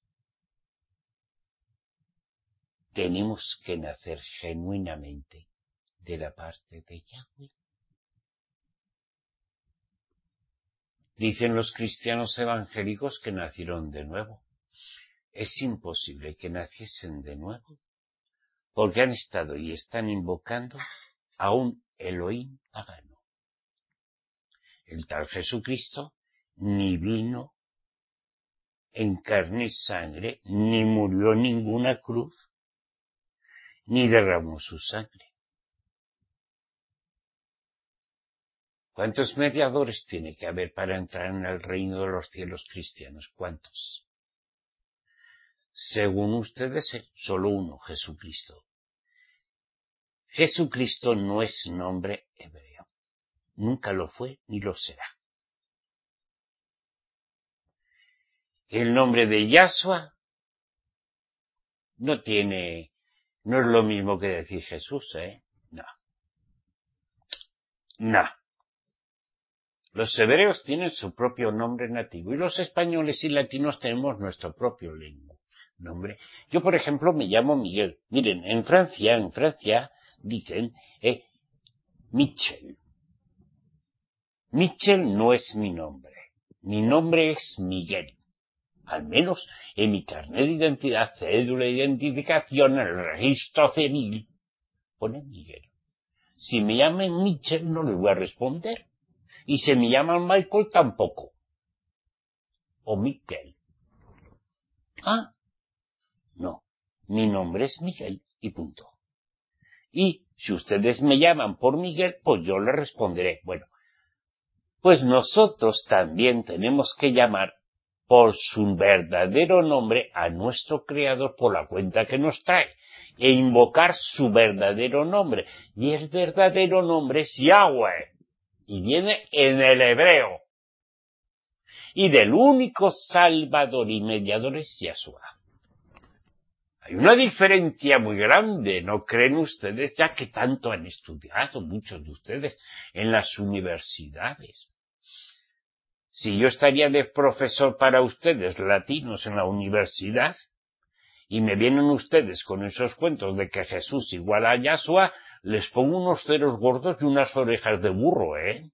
tenemos que nacer genuinamente de la parte de Yahweh? Dicen los cristianos evangélicos que nacieron de nuevo. Es imposible que naciesen de nuevo, porque han estado y están invocando a un Elohim pagano. El tal Jesucristo ni vino en carne y sangre, ni murió en ninguna cruz, ni derramó su sangre. ¿Cuántos mediadores tiene que haber para entrar en el reino de los cielos cristianos? ¿Cuántos? Según ustedes, solo uno, Jesucristo. Jesucristo no es nombre hebreo. Nunca lo fue ni lo será. El nombre de Yahshua no tiene, no es lo mismo que decir Jesús, ¿eh? No. No. Los hebreos tienen su propio nombre nativo y los españoles y latinos tenemos nuestro propio lengua, nombre. Yo, por ejemplo, me llamo Miguel. Miren, en Francia, en Francia dicen eh, Michel. Michel no es mi nombre. Mi nombre es Miguel. Al menos en mi carnet de identidad, cédula de identificación, en el registro civil, pone Miguel. Si me llaman Michel, no les voy a responder. Y si me llaman Michael, tampoco. O Miguel. Ah, no. Mi nombre es Miguel y punto. Y si ustedes me llaman por Miguel, pues yo les responderé. Bueno, pues nosotros también tenemos que llamar por su verdadero nombre a nuestro Creador por la cuenta que nos trae e invocar su verdadero nombre. Y el verdadero nombre es Yahweh y viene en el hebreo. Y del único Salvador y mediador es Yahshua. Hay una diferencia muy grande, ¿no creen ustedes? Ya que tanto han estudiado muchos de ustedes en las universidades. Si yo estaría de profesor para ustedes latinos en la universidad y me vienen ustedes con esos cuentos de que Jesús igual a Yahshua, les pongo unos ceros gordos y unas orejas de burro, ¿eh?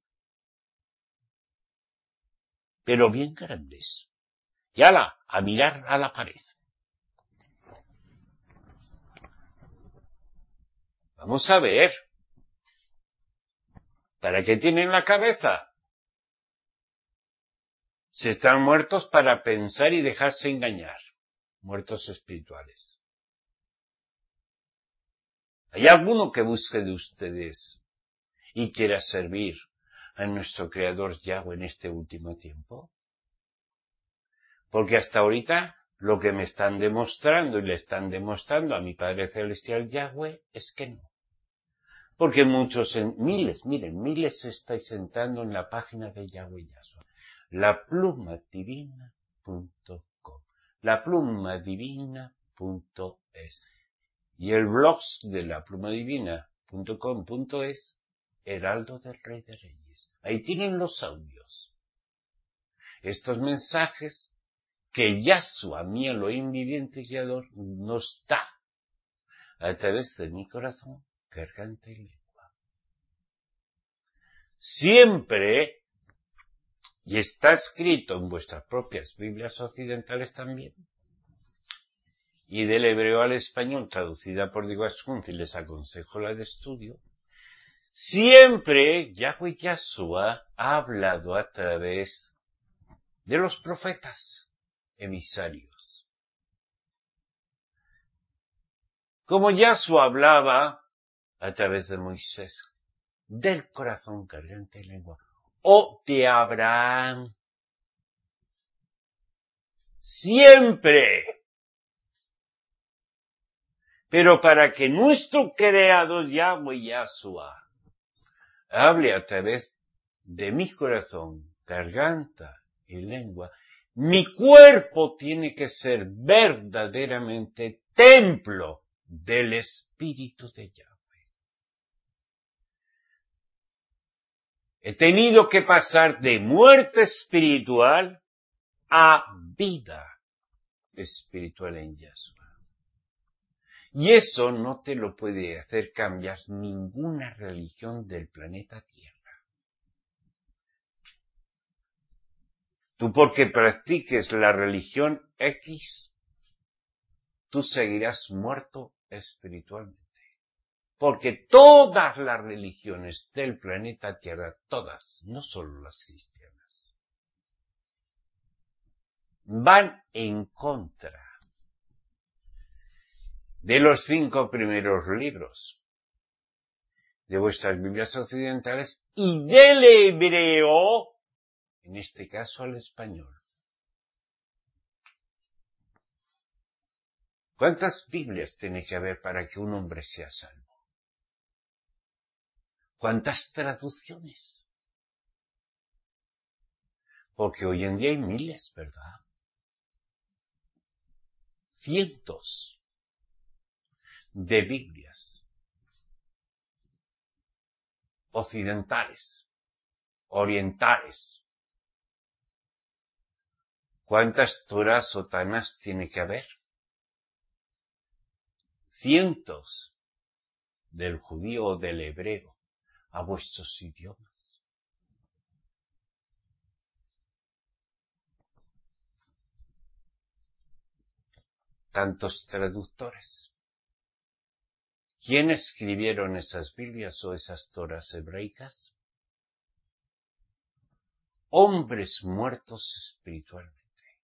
Pero bien grandes. Y ala, a mirar a la pared. Vamos a ver. ¿Para qué tienen la cabeza? Se están muertos para pensar y dejarse engañar. Muertos espirituales. ¿Hay alguno que busque de ustedes y quiera servir a nuestro Creador Yahweh en este último tiempo? Porque hasta ahorita lo que me están demostrando y le están demostrando a mi Padre Celestial Yahweh es que no. Porque muchos, en, miles, miren, miles estáis entrando en la página de Yahweh Yahshua. la pluma divina punto com, la pluma divina punto es. Y el blog de la pluma divina punto com punto es, Heraldo del Rey de Reyes. Ahí tienen los audios. Estos mensajes que Yahshua, mi Elohim viviente y creador, nos da a través de mi corazón, garganta y lengua. Siempre, y está escrito en vuestras propias Biblias occidentales también, y del hebreo al español, traducida por Diego Ascunz, y les aconsejo la de estudio, siempre Yahweh Yahshua ha hablado a través de los profetas emisarios. Como Yahshua hablaba a través de Moisés, del corazón, garganta y lengua, o de Abraham. Siempre. Pero para que nuestro creador Yahweh Yahshua hable a través de mi corazón, garganta y lengua, mi cuerpo tiene que ser verdaderamente templo del Espíritu de Yahweh. He tenido que pasar de muerte espiritual a vida espiritual en Yahshua. Y eso no te lo puede hacer cambiar ninguna religión del planeta Tierra. Tú porque practiques la religión X, tú seguirás muerto espiritualmente. Porque todas las religiones del planeta Tierra, todas, no solo las cristianas, van en contra de los cinco primeros libros, de vuestras Biblias occidentales y del hebreo, en este caso al español. ¿Cuántas Biblias tiene que haber para que un hombre sea salvo? ¿Cuántas traducciones? Porque hoy en día hay miles, ¿verdad? Cientos de Biblias occidentales, orientales. ¿Cuántas Torás o Tanás tiene que haber? Cientos del judío o del hebreo a vuestros idiomas. Tantos traductores. ¿Quién escribieron esas Biblias o esas Toras hebraicas? Hombres muertos espiritualmente.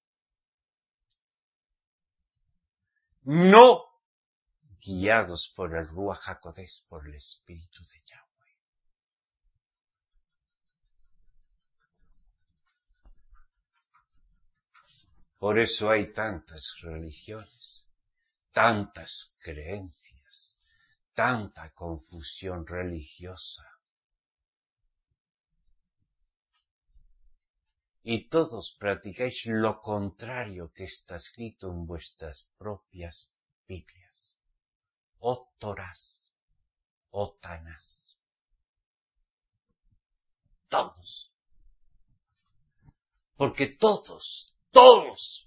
No guiados por el Ruach HaKodesh, por el Espíritu de Yahweh. Por eso hay tantas religiones, tantas creencias, tanta confusión religiosa. Y todos practicáis lo contrario que está escrito en vuestras propias Biblias, o Torás, o Tanás. Todos. Porque todos, todos,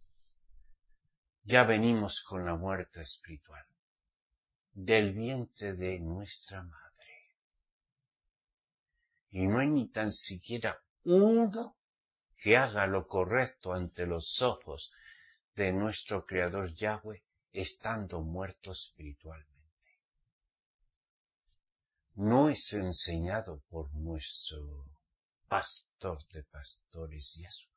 ya venimos con la muerte espiritual del vientre de nuestra madre. Y no hay ni tan siquiera uno que haga lo correcto ante los ojos de nuestro Creador Yahweh, estando muerto espiritualmente. No es enseñado por nuestro pastor de pastores Yahshua,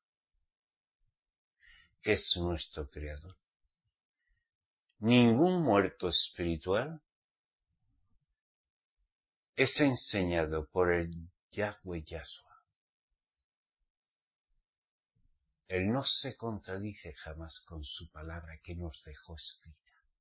que es nuestro Creador. Ningún muerto espiritual es enseñado por el Yahweh Yahshua. Él no se contradice jamás con su palabra que nos dejó escrita.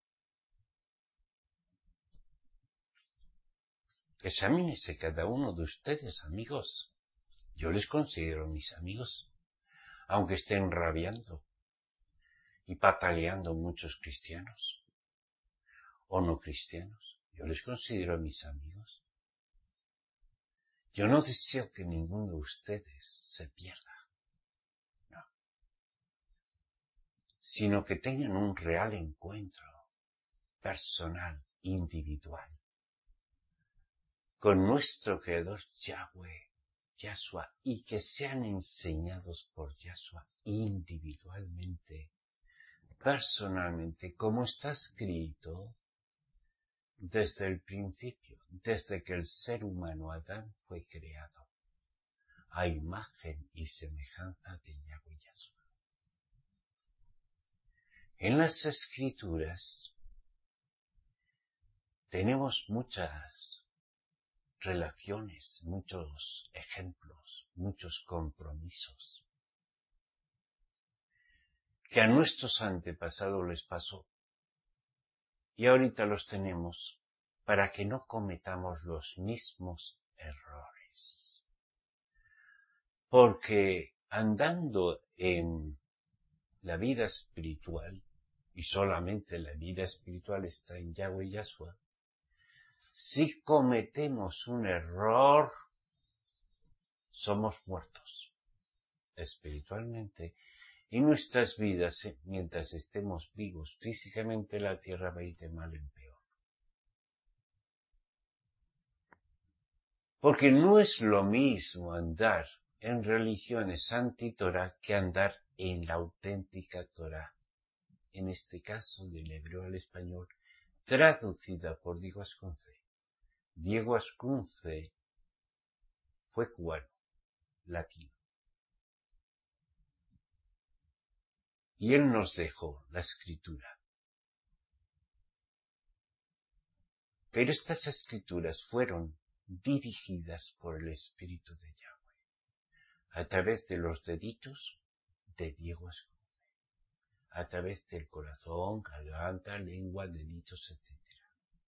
Examínese cada uno de ustedes, amigos. Yo les considero mis amigos, aunque estén rabiando y pataleando muchos cristianos o no cristianos. Yo les considero mis amigos. Yo no deseo que ninguno de ustedes se pierda. Sino que tengan un real encuentro personal, individual, con nuestro Creador Yahweh, Yahshua, y que sean enseñados por Yahshua individualmente, personalmente, como está escrito desde el principio, desde que el ser humano Adán fue creado, a imagen y semejanza de Yahweh Yahshua. En las Escrituras tenemos muchas relaciones, muchos ejemplos, muchos compromisos que a nuestros antepasados les pasó y ahorita los tenemos para que no cometamos los mismos errores. Porque andando en la vida espiritual, y solamente la vida espiritual está en Yahweh Yahshua, si cometemos un error, somos muertos espiritualmente y nuestras vidas, mientras estemos vivos físicamente, la tierra va a ir de mal en peor. Porque no es lo mismo andar en religiones anti-Torah que andar en la auténtica Torah, en este caso del hebreo al español, traducida por Diego Ascunce. Diego Ascunce fue cubano, latino. Y él nos dejó la escritura. Pero estas escrituras fueron dirigidas por el Espíritu de Yahweh a través de los deditos de Diego Esconce, a través del corazón, garganta, lengua, deditos, etcétera.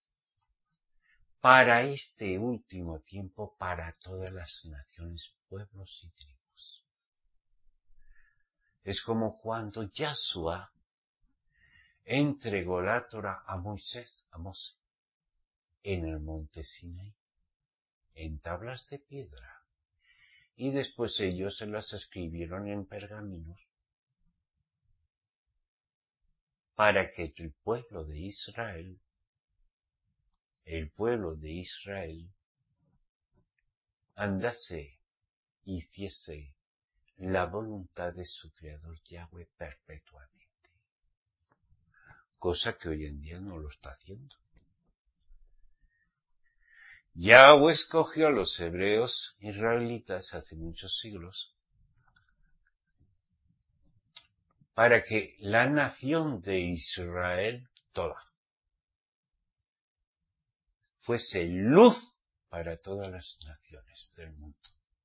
Para este último tiempo, para todas las naciones, pueblos y tribus. Es como cuando Yahshua entregó la Torah a Moisés, a Mosé, en el monte Sinaí, en tablas de piedra, y después ellos se las escribieron en pergaminos para que el pueblo de Israel, el pueblo de Israel, andase, hiciese la voluntad de su Creador Yahweh perpetuamente. Cosa que hoy en día no lo está haciendo. Yahweh escogió a los hebreos israelitas hace muchos siglos para que la nación de Israel toda fuese luz para todas las naciones del mundo.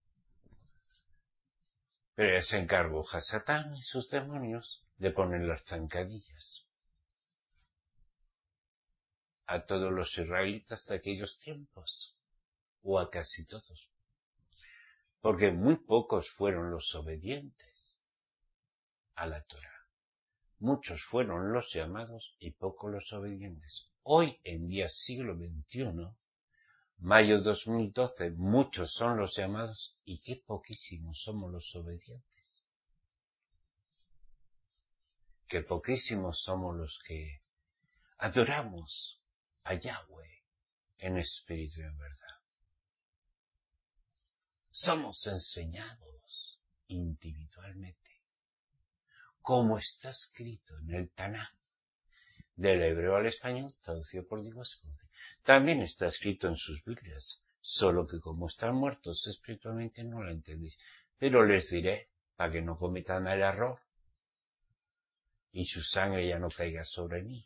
Pero ya se encargó Hasatán y sus demonios de poner las zancadillas a todos los israelitas de aquellos tiempos, o a casi todos, porque muy pocos fueron los obedientes a la Torah. Muchos fueron los llamados y pocos los obedientes. Hoy en día, siglo veintiuno, mayo dos mil doce, muchos son los llamados y qué poquísimos somos los obedientes. Qué poquísimos somos los que adoramos a Yahweh en espíritu y en verdad. Somos enseñados individualmente, como está escrito en el Tanaj, del hebreo al español, traducido por Diego Esconce. También está escrito en sus Biblias, solo que como están muertos espiritualmente no lo entendéis. Pero les diré, para que no cometan el error, y su sangre ya no caiga sobre mí.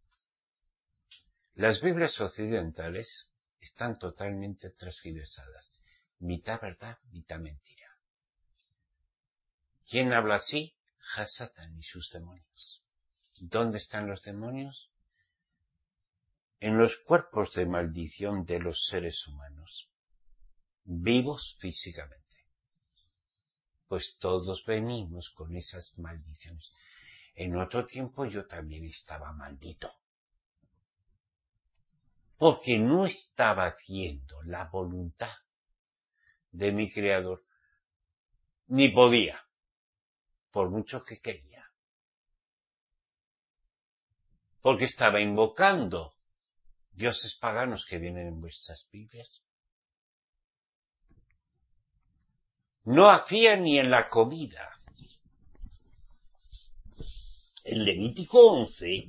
Las Biblias occidentales están totalmente transgiversadas, mitad verdad, mitad mentira. ¿Quién habla así? Hasatán y sus demonios. ¿Dónde están los demonios? En los cuerpos de maldición de los seres humanos, vivos físicamente. Pues todos venimos con esas maldiciones. En otro tiempo yo también estaba maldito, porque no estaba haciendo la voluntad de mi Creador, ni podía, por mucho que quería, porque estaba invocando dioses paganos que vienen en vuestras Biblias. No hacía ni en la comida. En Levítico once,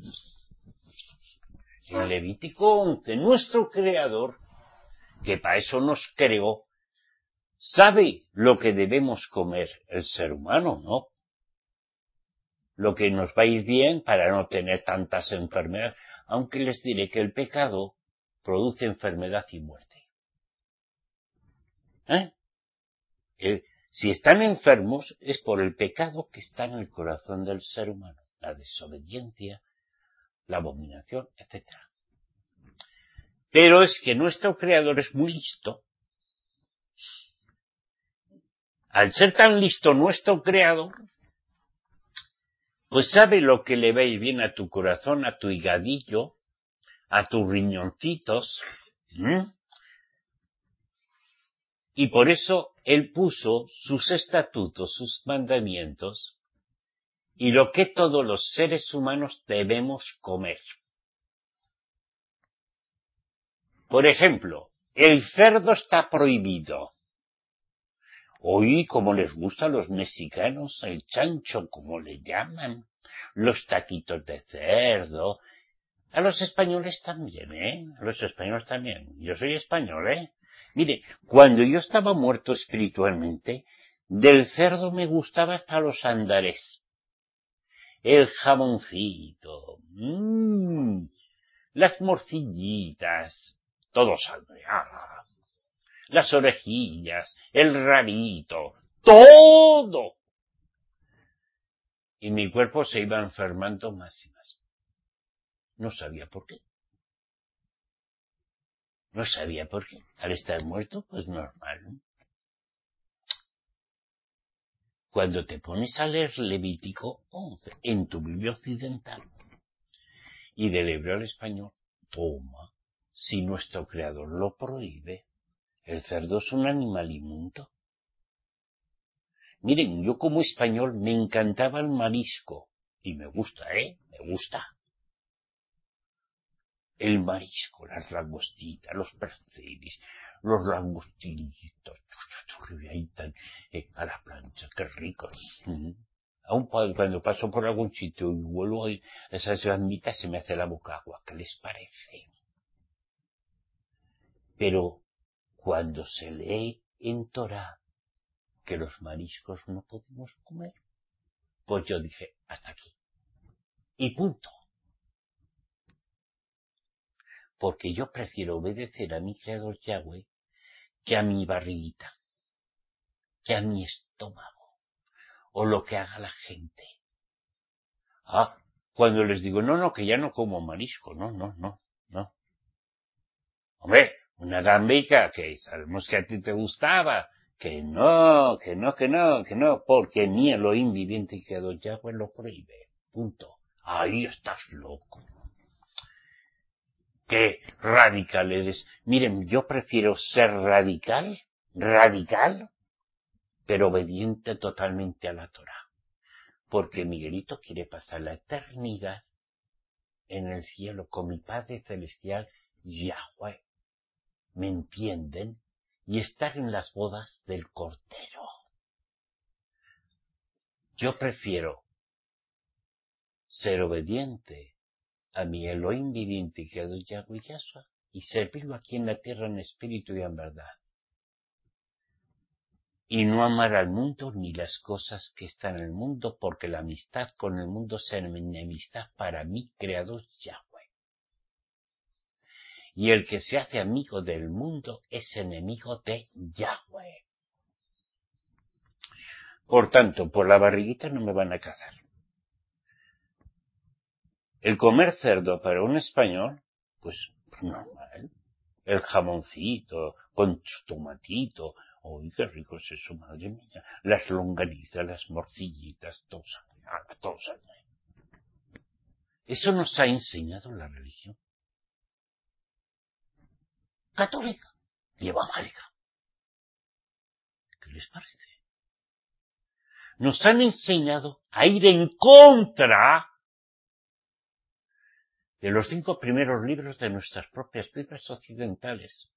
en Levítico once, nuestro Creador, que para eso nos creó, sabe lo que debemos comer el ser humano, ¿no? Lo que nos va a ir bien para no tener tantas enfermedades, aunque les diré que el pecado produce enfermedad y muerte. ¿Eh? El, si están enfermos es por el pecado que está en el corazón del ser humano, la desobediencia, la abominación, etcétera. Pero es que nuestro Creador es muy listo. Al ser tan listo nuestro Creador, pues sabe lo que le va a ir bien a tu corazón, a tu higadillo, a tus riñoncitos. ¿Mm? Y por eso Él puso sus estatutos, sus mandamientos, y lo que todos los seres humanos debemos comer. Por ejemplo, el cerdo está prohibido. Hoy, como les gusta a los mexicanos, el chancho, como le llaman, los taquitos de cerdo. A los españoles también, ¿eh? A los españoles también. Yo soy español, ¿eh? Mire, cuando yo estaba muerto espiritualmente, del cerdo me gustaba hasta los andares. El jamoncito. Mmm. las morcillitas, todo sangre, ah, las orejillas, el rabito, todo. Y mi cuerpo se iba enfermando más y más. No sabía por qué. No sabía por qué. Al estar muerto, pues normal, ¿no? Cuando te pones a leer Levítico once en tu Biblia occidental y del hebreo al español, toma, si nuestro Creador lo prohíbe, el cerdo es un animal inmundo. Miren, yo como español me encantaba el marisco, y me gusta, ¿eh? Me gusta. El marisco, las langostitas, los percebes, los langostinitos, ahí tan, eh, a la plancha, qué ricos. ¿Mm? Aún cuando paso por algún sitio y vuelvo a esas granditas se me hace la boca agua, ¿qué les parece? Pero cuando se lee en Torá que los mariscos no podemos comer, pues yo dije, hasta aquí. Y punto. Porque yo prefiero obedecer a mi Creador Yahweh que a mi barriguita, que a mi estómago, o lo que haga la gente. Ah, cuando les digo, no, no, que ya no como marisco, no, no, no, no. Hombre, una gambica que sabemos que a ti te gustaba, que no, que no, que no, que no, porque ni Elohim viviente y Creador Yahweh lo prohíbe. Punto. Ahí estás loco. Qué radical eres. Miren, yo prefiero ser radical, radical, pero obediente totalmente a la Torá. Porque Miguelito quiere pasar la eternidad en el cielo con mi Padre Celestial, Yahweh. ¿Me entienden? Y estar en las bodas del Cordero. Yo prefiero ser obediente a mi Elohim viviente que a Yahweh Yahshua y servirlo aquí en la tierra en espíritu y en verdad. Y no amar al mundo ni las cosas que están en el mundo, porque la amistad con el mundo es enemistad para mi Creador Yahweh. Y el que se hace amigo del mundo es enemigo de Yahweh. Por tanto, por la barriguita no me van a cazar. El comer cerdo para un español, pues normal. El jamoncito con tomatito. ¡Uy, qué rico es eso, madre mía! Las longanizas, las morcillitas, todo sangre, todo sangre. Eso nos ha enseñado la religión católica y evangélica. ¿Qué les parece? Nos han enseñado a ir en contra de los cinco primeros libros de nuestras propias Biblias occidentales.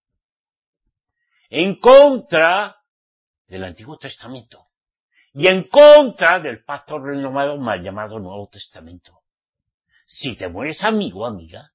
En contra del Antiguo Testamento. Y en contra del pacto renovado mal llamado Nuevo Testamento. Si te mueres amigo, amiga,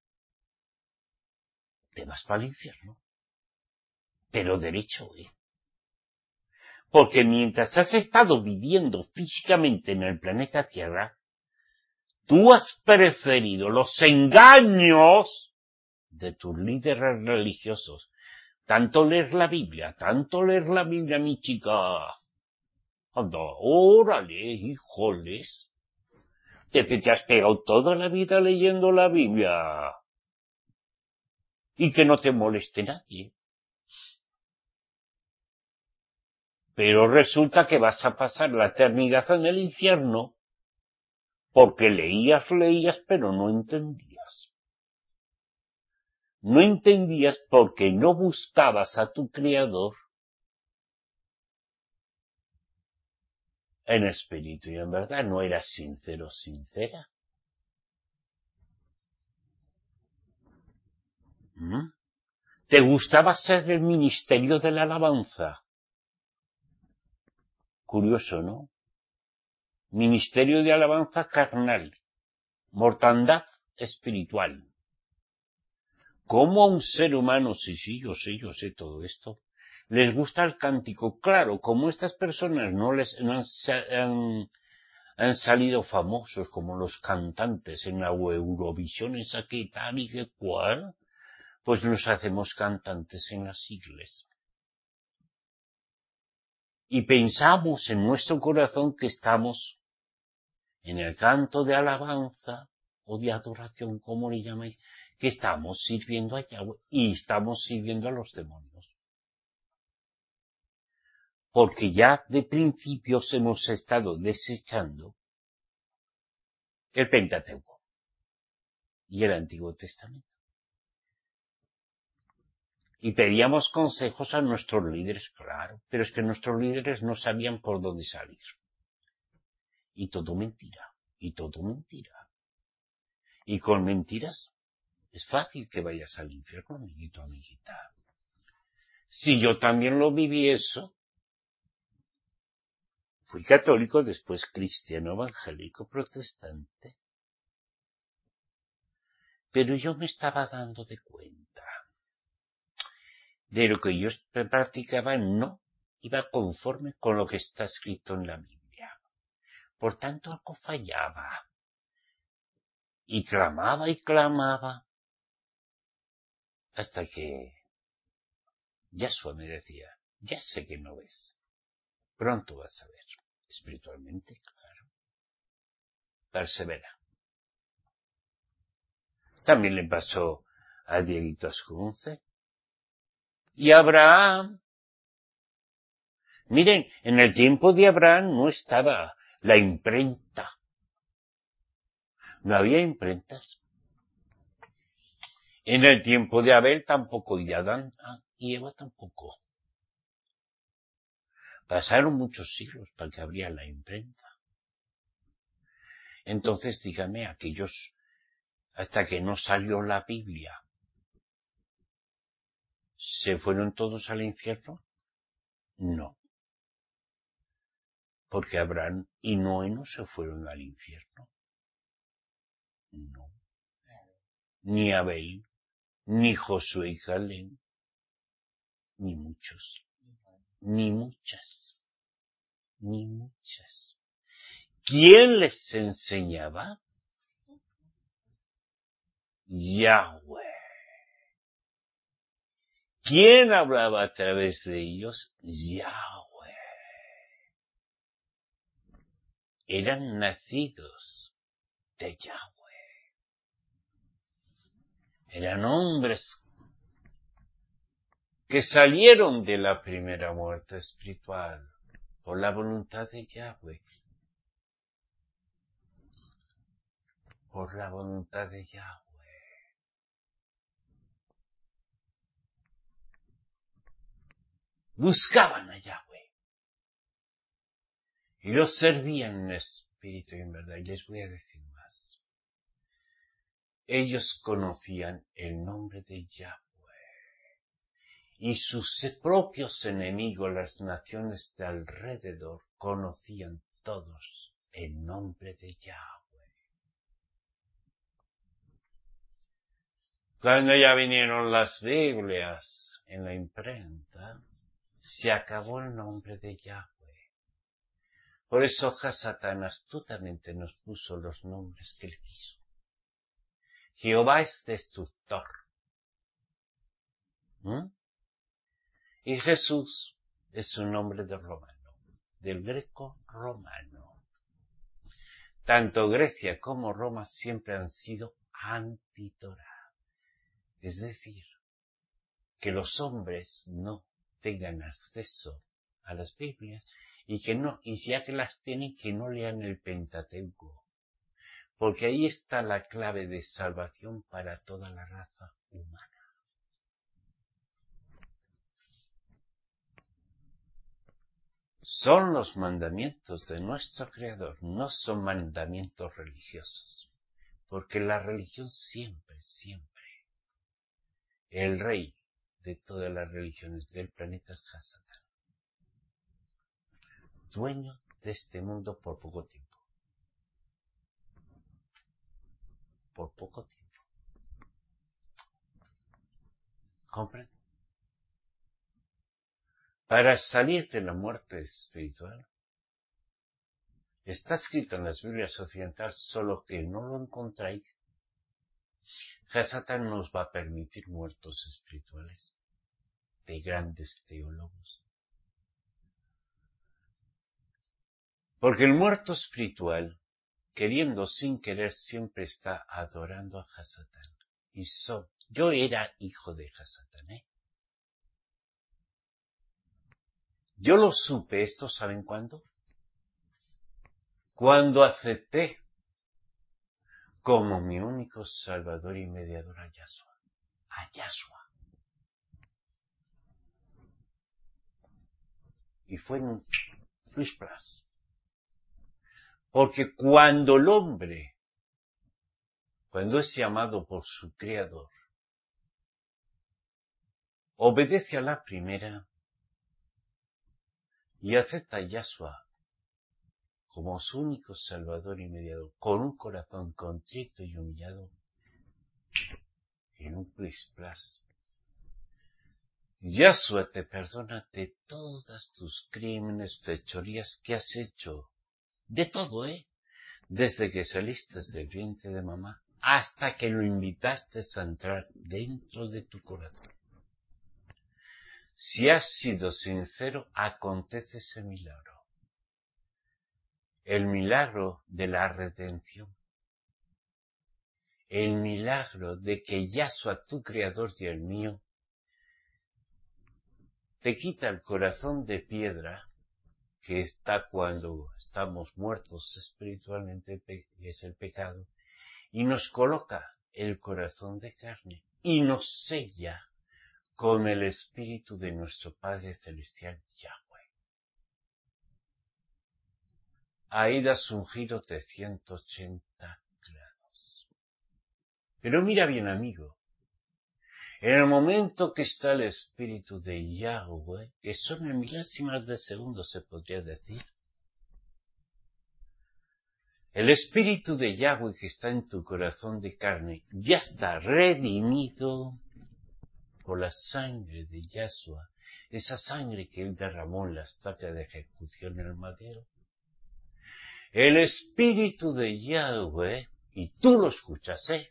te vas para el infierno. Pero derecho, ¿eh? Porque mientras has estado viviendo físicamente en el planeta Tierra, tú has preferido los engaños de tus líderes religiosos. Tanto leer la Biblia, tanto leer la Biblia, mi chica. Anda, órale, híjoles. Te, te has pegado toda la vida leyendo la Biblia. Y que no te moleste nadie. Pero resulta que vas a pasar la eternidad en el infierno porque leías, leías, pero no entendías. No entendías porque no buscabas a tu Creador en espíritu y en verdad. No eras sincero, sincera. ¿Mm? ¿Te gustaba ser del ministerio de la alabanza? Curioso, ¿no? Ministerio de alabanza carnal, mortandad espiritual. ¿Cómo a un ser humano, sí, sí, yo sé, yo sé todo esto, les gusta el cántico? Claro, como estas personas no les no se han han salido famosos como los cantantes en la Eurovisión, esa que tal y que cual, pues nos hacemos cantantes en las iglesias. Y pensamos en nuestro corazón que estamos en el canto de alabanza o de adoración, como le llamáis, que estamos sirviendo a Yahweh y estamos sirviendo a los demonios. Porque ya de principios hemos estado desechando el Pentateuco y el Antiguo Testamento. Y pedíamos consejos a nuestros líderes, claro, pero es que nuestros líderes no sabían por dónde salir. Y todo mentira, y todo mentira. Y con mentiras es fácil que vayas al infierno, amiguito, amiguita. Si yo también lo viví eso, fui católico, después cristiano, evangélico, protestante. Pero yo me estaba dando de cuenta de lo que yo practicaba no iba conforme con lo que está escrito en la Biblia. Por tanto, algo fallaba. Y clamaba y clamaba hasta que Yahshua me decía, ya sé que no ves, pronto vas a ver. Espiritualmente, claro. Persevera. También le pasó a Dieguito Ascunce y a Abraham. Miren, en el tiempo de Abraham no estaba la imprenta. No había imprentas. En el tiempo de Abel tampoco, y de Adán y Eva tampoco. Pasaron muchos siglos para que abriera la imprenta. Entonces, dígame, aquellos, hasta que no salió la Biblia, ¿se fueron todos al infierno? No. Porque Abraham y Noé no se fueron al infierno. No. Ni Abel, ni Josué y Caleb, ni muchos, ni muchas, ni muchas. ¿Quién les enseñaba? Yahweh. ¿Quién hablaba a través de ellos? Yahweh. Eran nacidos de Yahweh. Eran hombres que salieron de la primera muerte espiritual por la voluntad de Yahweh. Por la voluntad de Yahweh. Buscaban a Yahweh. Y los servían en espíritu y en verdad. Y les voy a decir más. Ellos conocían el nombre de Yahweh. Y sus propios enemigos, las naciones de alrededor, conocían todos el nombre de Yahweh. Cuando ya vinieron las Biblias en la imprenta, se acabó el nombre de Yahweh. Por eso Hasatán astutamente nos puso los nombres que él quiso. Jehová es destructor. ¿Mm? Y Jesús es un nombre de romano, del greco romano. Tanto Grecia como Roma siempre han sido anti-Torah. Es decir, que los hombres no tengan acceso a las Biblias y que no, y si ya que las tienen, que no lean el Pentateuco. Porque ahí está la clave de salvación para toda la raza humana. Son los mandamientos de nuestro Creador, no son mandamientos religiosos. Porque la religión siempre, siempre, el rey de todas las religiones del planeta es Hasatán. Dueño de este mundo por poco tiempo. Por poco tiempo. ¿Comprende? Para salir de la muerte espiritual, Está escrito en las Biblias occidentales, solo que no lo encontráis. Hasatan nos va a permitir muertos espirituales de grandes teólogos. Porque el muerto espiritual, queriendo sin querer, siempre está adorando a Hasatan. Y so, yo era hijo de Hasatan, ¿eh? Yo lo supe, ¿esto saben cuándo? Cuando acepté como mi único salvador y mediador a Yahshua. A Yahshua. Y fue en un plus plus. Porque cuando el hombre, cuando es llamado por su Creador, obedece a la primera y acepta a Yahshua como su único salvador y mediador, con un corazón contrito y humillado, en un plus plus, Yahshua te perdona de todas tus crímenes, fechorías que has hecho. De todo, ¿eh? Desde que saliste del vientre de mamá hasta que lo invitaste a entrar dentro de tu corazón. Si has sido sincero, acontece ese milagro. El milagro de la redención. El milagro de que Yahshua, tu Creador y el mío, te quita el corazón de piedra que está cuando estamos muertos espiritualmente, que es el pecado, y nos coloca el corazón de carne y nos sella con el Espíritu de nuestro Padre Celestial Yahweh. Ahí das un giro de ciento ochenta grados. Pero mira bien, amigo, en el momento que está el Espíritu de Yahweh, que son en milésimas de segundo se podría decir, el Espíritu de Yahweh que está en tu corazón de carne ya está redimido por la sangre de Yahshua, esa sangre que él derramó en la estaca de ejecución en el madero. El Espíritu de Yahweh, y tú lo escuchas, ¿eh?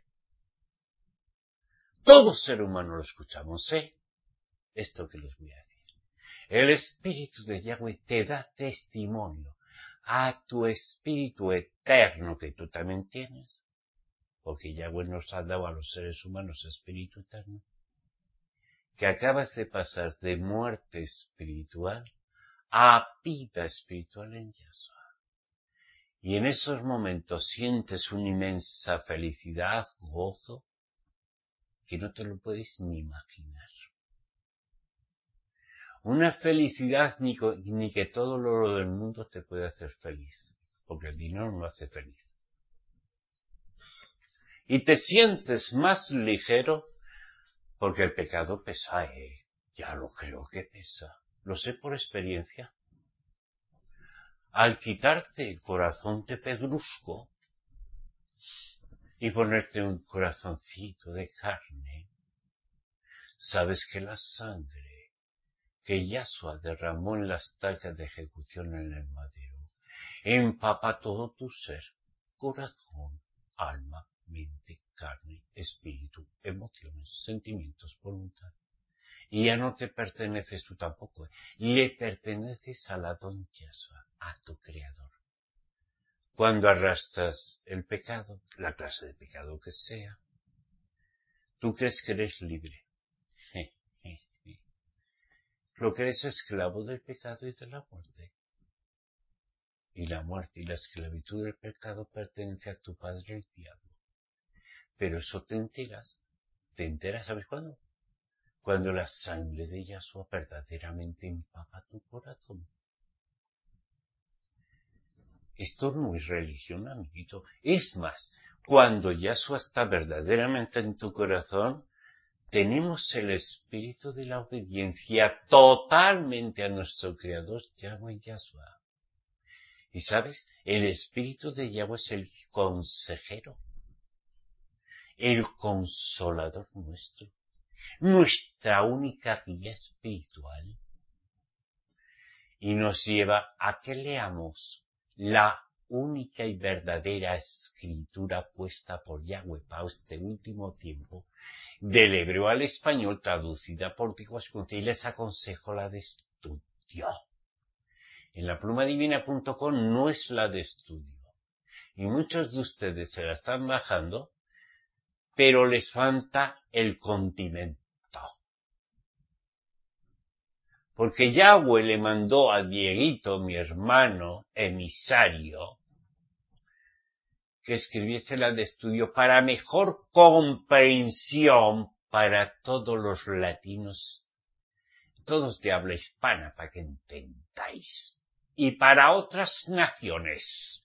Todo ser humano lo escuchamos, ¿eh? Esto que les voy a decir. El Espíritu de Yahweh te da testimonio a tu Espíritu eterno que tú también tienes, porque Yahweh nos ha dado a los seres humanos Espíritu eterno, que acabas de pasar de muerte espiritual a vida espiritual en Yahshua. Y en esos momentos sientes una inmensa felicidad, gozo, que no te lo puedes ni imaginar. Una felicidad ni, ni que todo el oro del mundo te puede hacer feliz, porque el dinero no hace feliz. Y te sientes más ligero, porque el pecado pesa, ¿eh? Ya lo creo que pesa. Lo sé por experiencia. Al quitarte el corazón de pedrusco y ponerte un corazoncito de carne, sabes que la sangre que Yahshua derramó en la estaca de ejecución en el madero empapa todo tu ser, corazón, alma, mente, carne, espíritu, emociones, sentimientos, voluntad. Y ya no te perteneces tú tampoco, le perteneces al Adón Yahshua, a tu Creador. Cuando arrastras el pecado, la clase de pecado que sea, tú crees que eres libre. Lo que eres esclavo del pecado y de la muerte. Y la muerte y la esclavitud del pecado pertenece a tu padre el diablo. Pero eso te enteras, te enteras, ¿sabes cuándo? Cuando la sangre de Yahshua verdaderamente empapa tu corazón. Esto no es religión, amiguito. Es más, cuando Yahshua está verdaderamente en tu corazón, tenemos el espíritu de la obediencia totalmente a nuestro Creador, Yahweh Yahshua. Y sabes, el espíritu de Yahweh es el consejero, el consolador nuestro, nuestra única guía espiritual. Y nos lleva a que leamos la única y verdadera escritura puesta por Yahweh para este último tiempo, del hebreo al español, traducida por Tijuascunte, y les aconsejo la de estudio. En la pluma divina punto com no es la de estudio. Y muchos de ustedes se la están bajando, pero les falta el condimento. Porque Yahweh le mandó a Dieguito, mi hermano emisario, que escribiese la de estudio para mejor comprensión para todos los latinos, todos de habla hispana, para que entendáis, y para otras naciones.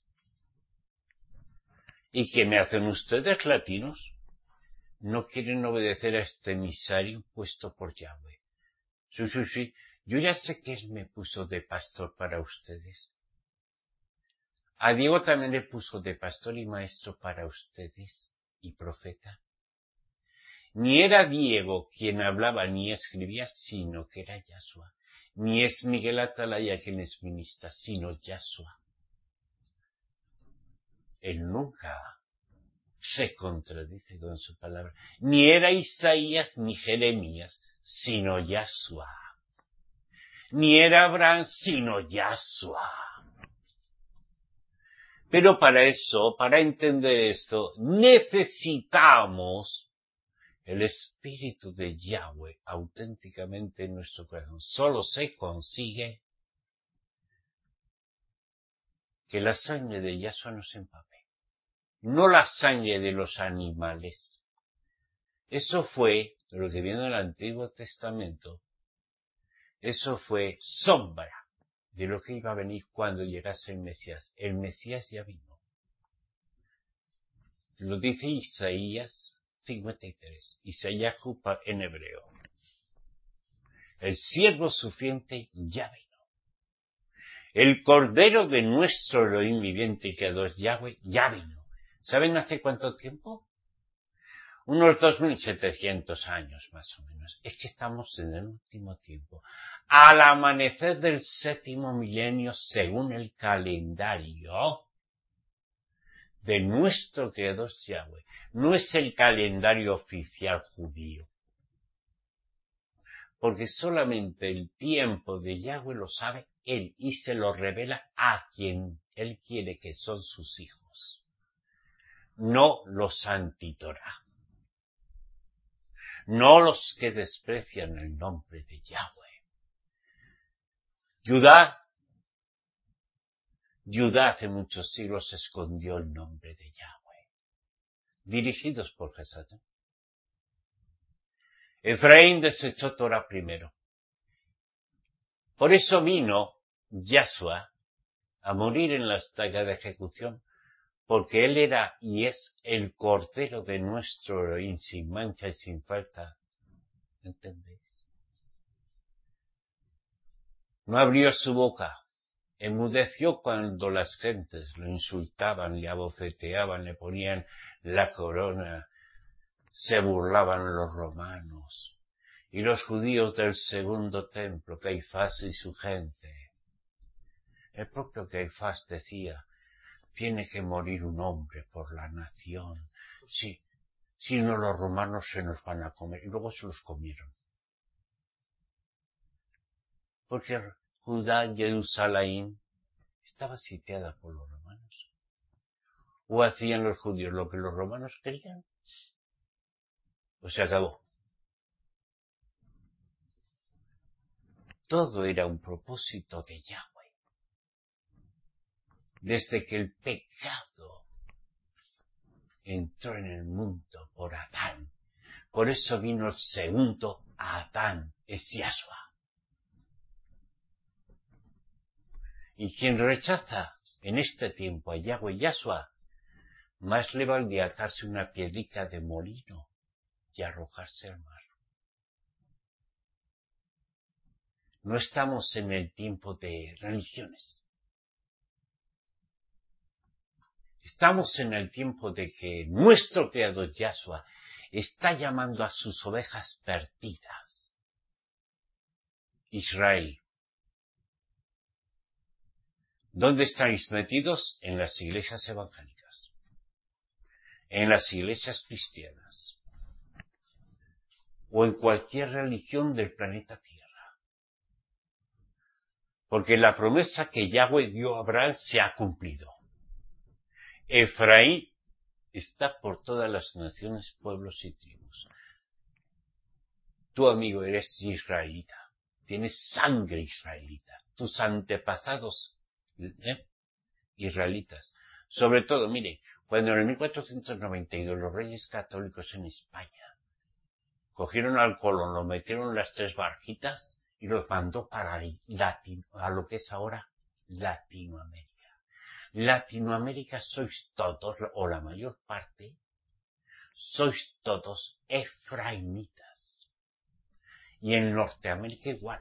¿Y qué me hacen ustedes, latinos? No quieren obedecer a este emisario puesto por Yahweh. Sí, sí, sí. Yo ya sé que él me puso de pastor para ustedes. A Diego también le puso de pastor y maestro para ustedes y profeta. Ni era Diego quien hablaba ni escribía, sino que era Yahshua. Ni es Miguel Atalaya quien es ministra, sino Yahshua. Él nunca se contradice con su palabra. Ni era Isaías ni Jeremías, sino Yahshua. Ni era Abraham, sino Yahshua. Pero para eso, para entender esto, necesitamos el Espíritu de Yahweh auténticamente en nuestro corazón. Solo se consigue que la sangre de Yahshua nos empape, no la sangre de los animales. Eso fue, lo que viene del Antiguo Testamento, eso fue sombra de lo que iba a venir cuando llegase el Mesías. El Mesías ya vino. Lo dice Isaías cincuenta y tres, Isaías en hebreo. El siervo sufriente ya vino. El Cordero de nuestro Elohim viviente y creador Yahweh ya vino. ¿Saben hace cuánto tiempo? Unos dos mil setecientos años más o menos. Es que estamos en el último tiempo. Al amanecer del séptimo milenio, según el calendario de nuestro creador Yahweh. No es el calendario oficial judío. Porque solamente el tiempo de Yahweh lo sabe Él y se lo revela a quien Él quiere que son sus hijos. No los antitorá. No los que desprecian el nombre de Yahweh. Judá, Judá hace muchos siglos escondió el nombre de Yahweh. Dirigidos por Jesús. Efraín desechó Torah primero. Por eso vino Yahshua a morir en la estaca de ejecución, porque él era y es el Cordero de nuestro Elohim, sin mancha y sin falta. ¿Entendéis? No abrió su boca, enmudeció cuando las gentes lo insultaban, le abofeteaban, le ponían la corona, se burlaban los romanos y los judíos del segundo templo, Caifás y su gente. El propio Caifás decía: tiene que morir un hombre por la nación. Sí, si no los romanos se nos van a comer. Y luego se los comieron. Porque Judá, Jerusalén, estaba sitiada por los romanos. O hacían los judíos lo que los romanos querían, o se acabó. Todo era un propósito de Yahweh. Desde que el pecado entró en el mundo por Adán. Por eso vino el segundo Adán, es Yahshua. Y quien rechaza en este tiempo a Yahweh y Yahshua, más le valdría atarse una piedrica de molino y arrojarse al mar. No estamos en el tiempo de religiones. Estamos en el tiempo de que nuestro creador Yahshua está llamando a sus ovejas perdidas. Israel. ¿Dónde estáis metidos? En las iglesias evangélicas, en las iglesias cristianas, o en cualquier religión del planeta Tierra. Porque la promesa que Yahweh dio a Abraham se ha cumplido. Efraín está por todas las naciones, pueblos y tribus. Tu amigo eres israelita, tienes sangre israelita, tus antepasados ¿eh? israelitas. Sobre todo, mire, cuando en el mil cuatrocientos noventa y dos los reyes católicos en España cogieron al Colón, lo metieron en las tres barquitas y los mandó para Latino, a lo que es ahora Latinoamérica. Latinoamérica sois todos, o la mayor parte, sois todos efraimitas. Y en Norteamérica igual.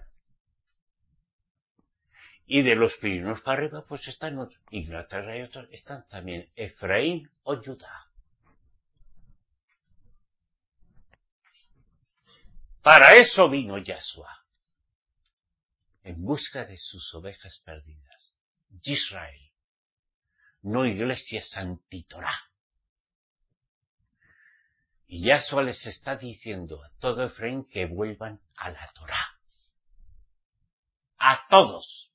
Y de los Pirineos para arriba, pues están otros. Inglaterra y otros, están también Efraín o Judá. Para eso vino Yahshua, en busca de sus ovejas perdidas. Israel, no iglesia santitorá. Y Yahshua les está diciendo a todo Efraín que vuelvan a la Torá. A todos.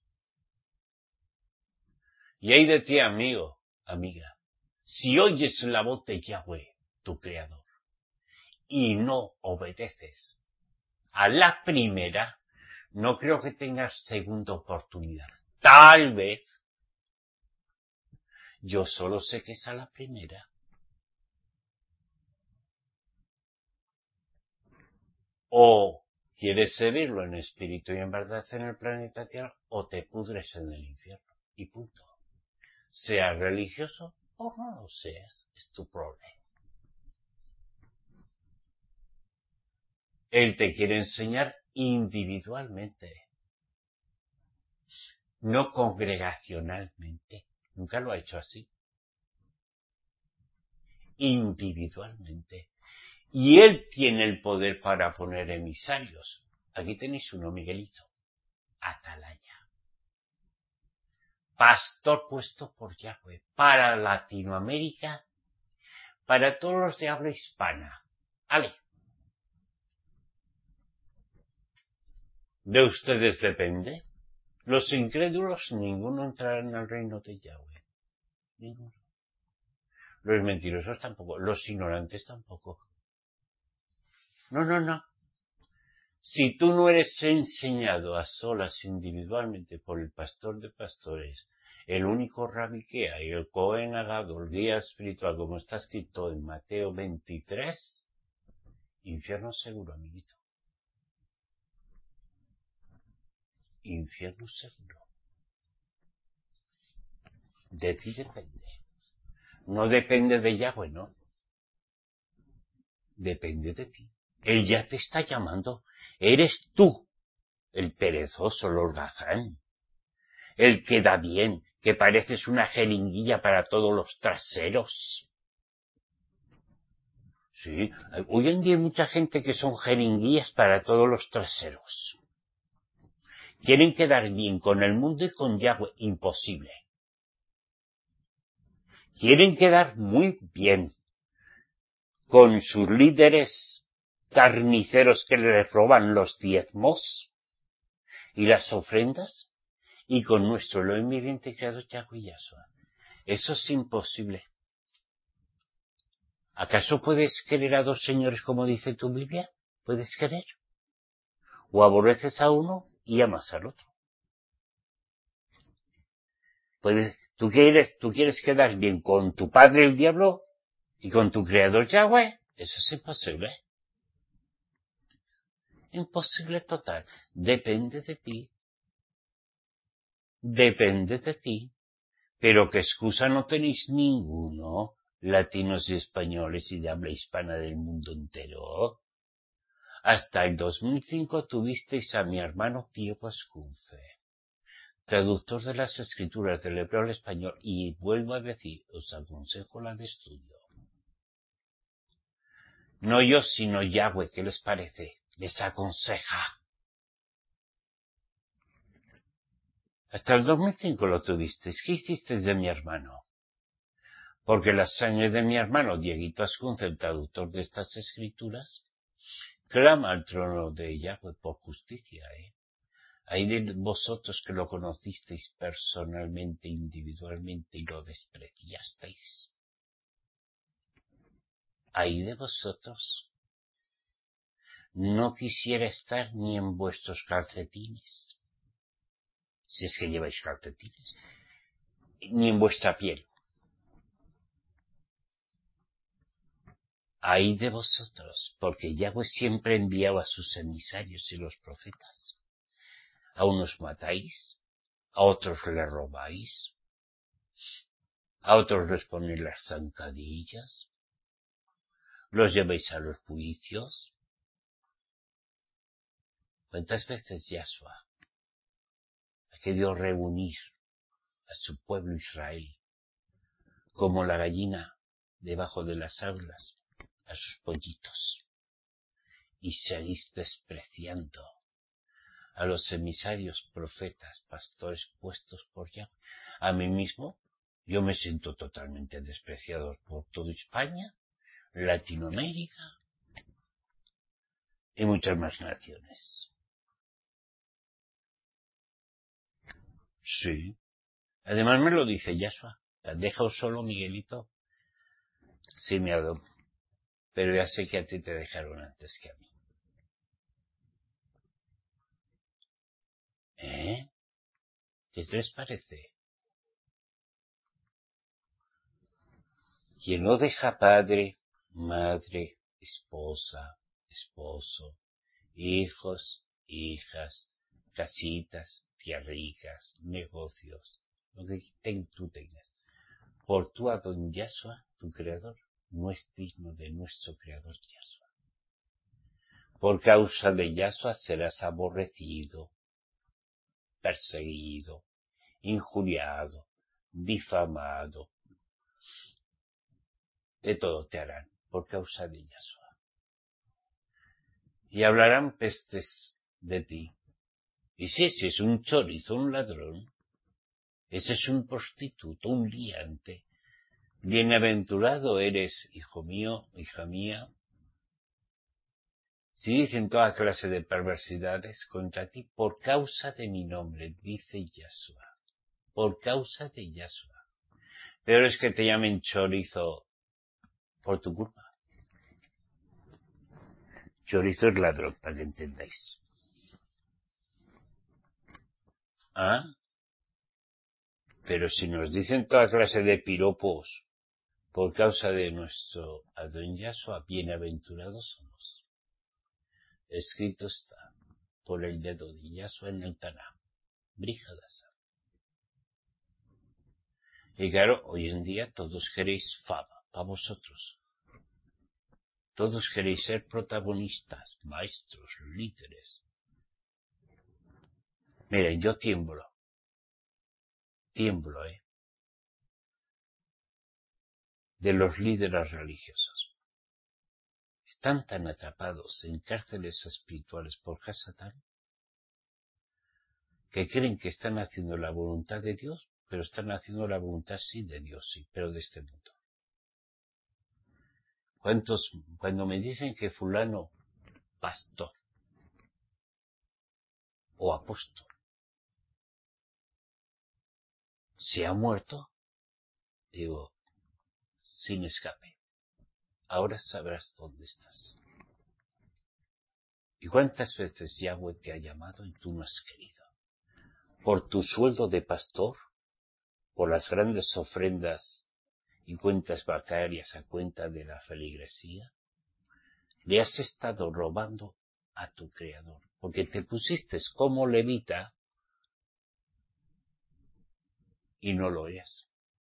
Y hay de ti, amigo, amiga, si oyes la voz de Yahweh, tu Creador, y no obedeces a la primera, no creo que tengas segunda oportunidad. Tal vez. Yo solo sé que es a la primera. O quieres servirlo en espíritu y en verdad en el planeta Tierra, o te pudres en el infierno. Y punto. Seas religioso o no lo seas, es tu problema. Él te quiere enseñar individualmente, no congregacionalmente. Nunca lo ha hecho así. Individualmente. Y él tiene el poder para poner emisarios. Aquí tenéis uno, Miguelito. Atalaya. Pastor puesto por Yahweh para Latinoamérica, para todos los de habla hispana. Ale. ¿De ustedes depende? Los incrédulos, ninguno entrará en el reino de Yahweh. Ninguno. Los mentirosos tampoco. Los ignorantes tampoco. No, no, no. Si tú no eres enseñado a solas individualmente por el pastor de pastores, el único rabí que hay, el Cohen Agado, el guía espiritual, como está escrito en Mateo veintitrés, infierno seguro, amiguito. Infierno seguro. De ti depende. No depende de Yahweh, no. Depende de ti. Él ya te está llamando. Eres tú, el perezoso, el holgazán, el que da bien, que pareces una jeringuilla para todos los traseros. Sí, hoy en día hay mucha gente que son jeringuillas para todos los traseros. Quieren quedar bien con el mundo y con Yahweh. Imposible. Quieren quedar muy bien con sus líderes carniceros que le roban los diezmos y las ofrendas, y con nuestro Elohim viviente creado Yahweh y Yahshua. Eso es imposible. ¿Acaso puedes querer a dos señores como dice tu Biblia? ¿Puedes querer? O aborreces a uno y amas al otro. Puedes, tú quieres, tú quieres quedar bien con tu padre el diablo y con tu creador Yahweh. Eso es imposible. Imposible total. Depende de ti. Depende de ti. Pero que excusa no tenéis ninguno, latinos y españoles y de habla hispana del mundo entero. Hasta el dos mil cinco tuvisteis a mi hermano Pío Pascunce, traductor de las escrituras del hebreo al español, y vuelvo a decir, os aconsejo la de estudio. No yo, sino Yahweh, ¿qué les parece? Les aconseja. Hasta el dos mil cinco lo tuvisteis. ¿Qué hicisteis de mi hermano? Porque la sangre de mi hermano, Dieguito Ascunza, el traductor de estas escrituras, clama al trono de Yahweh por justicia, ¿eh? Hay de vosotros que lo conocisteis personalmente, individualmente, y lo despreciasteis. Hay de vosotros. No quisiera estar ni en vuestros calcetines, si es que lleváis calcetines, ni en vuestra piel. Ay de vosotros, porque Yahweh siempre enviaba a sus emisarios y los profetas. A unos matáis, a otros le robáis, a otros les ponéis las zancadillas, los lleváis a los juicios. ¿Cuántas veces Yahshua ha querido reunir a su pueblo Israel como la gallina debajo de las aulas a sus pollitos? Y seguís despreciando a los emisarios, profetas, pastores puestos por Yahweh. A mí mismo, yo me siento totalmente despreciado por toda España, Latinoamérica y muchas más naciones. Sí. Además me lo dice Yahshua. ¿Te has dejado solo, Miguelito? Sí, me adoro. Pero ya sé que a ti te dejaron antes que a mí. ¿Eh? ¿Qué les parece? Quien no deja padre, madre, esposa, esposo, hijos, hijas, casitas, tierricas, negocios, lo que ten, tú tengas, por tu Adón Yahshua, tu creador, no es digno de nuestro creador Yahshua. Por causa de Yahshua serás aborrecido, perseguido, injuriado, difamado. De todo te harán, por causa de Yahshua. Y hablarán pestes de ti. Y si ese es un chorizo, un ladrón, ese es un prostituto, un liante, bienaventurado eres, hijo mío, hija mía, si dicen toda clase de perversidades contra ti por causa de mi nombre, dice Yahshua, por causa de Yahshua. Peor es que te llamen chorizo por tu culpa. Chorizo es ladrón, para que entendáis. ¿Ah? Pero si nos dicen toda clase de piropos por causa de nuestro Adón Yahshua, bienaventurados somos. Escrito está por el dedo de Yahshua en el Taná. Bríjadasa. Y claro, hoy en día todos queréis fama para vosotros. Todos queréis ser protagonistas, maestros, líderes. Miren, yo tiemblo. Tiemblo, ¿eh? De los líderes religiosos. Están tan atrapados en cárceles espirituales por Hasatán que creen que están haciendo la voluntad de Dios, pero están haciendo la voluntad sí de Dios, sí, pero de este mundo. ¿Cuántos, cuando me dicen que fulano pastor o apóstol se ha muerto, digo, sin escape, ahora sabrás dónde estás. ¿Y cuántas veces Yahweh te ha llamado y tú no has querido? Por tu sueldo de pastor, por las grandes ofrendas y cuentas bancarias a cuenta de la feligresía, le has estado robando a tu Creador, porque te pusiste como levita y no lo eres.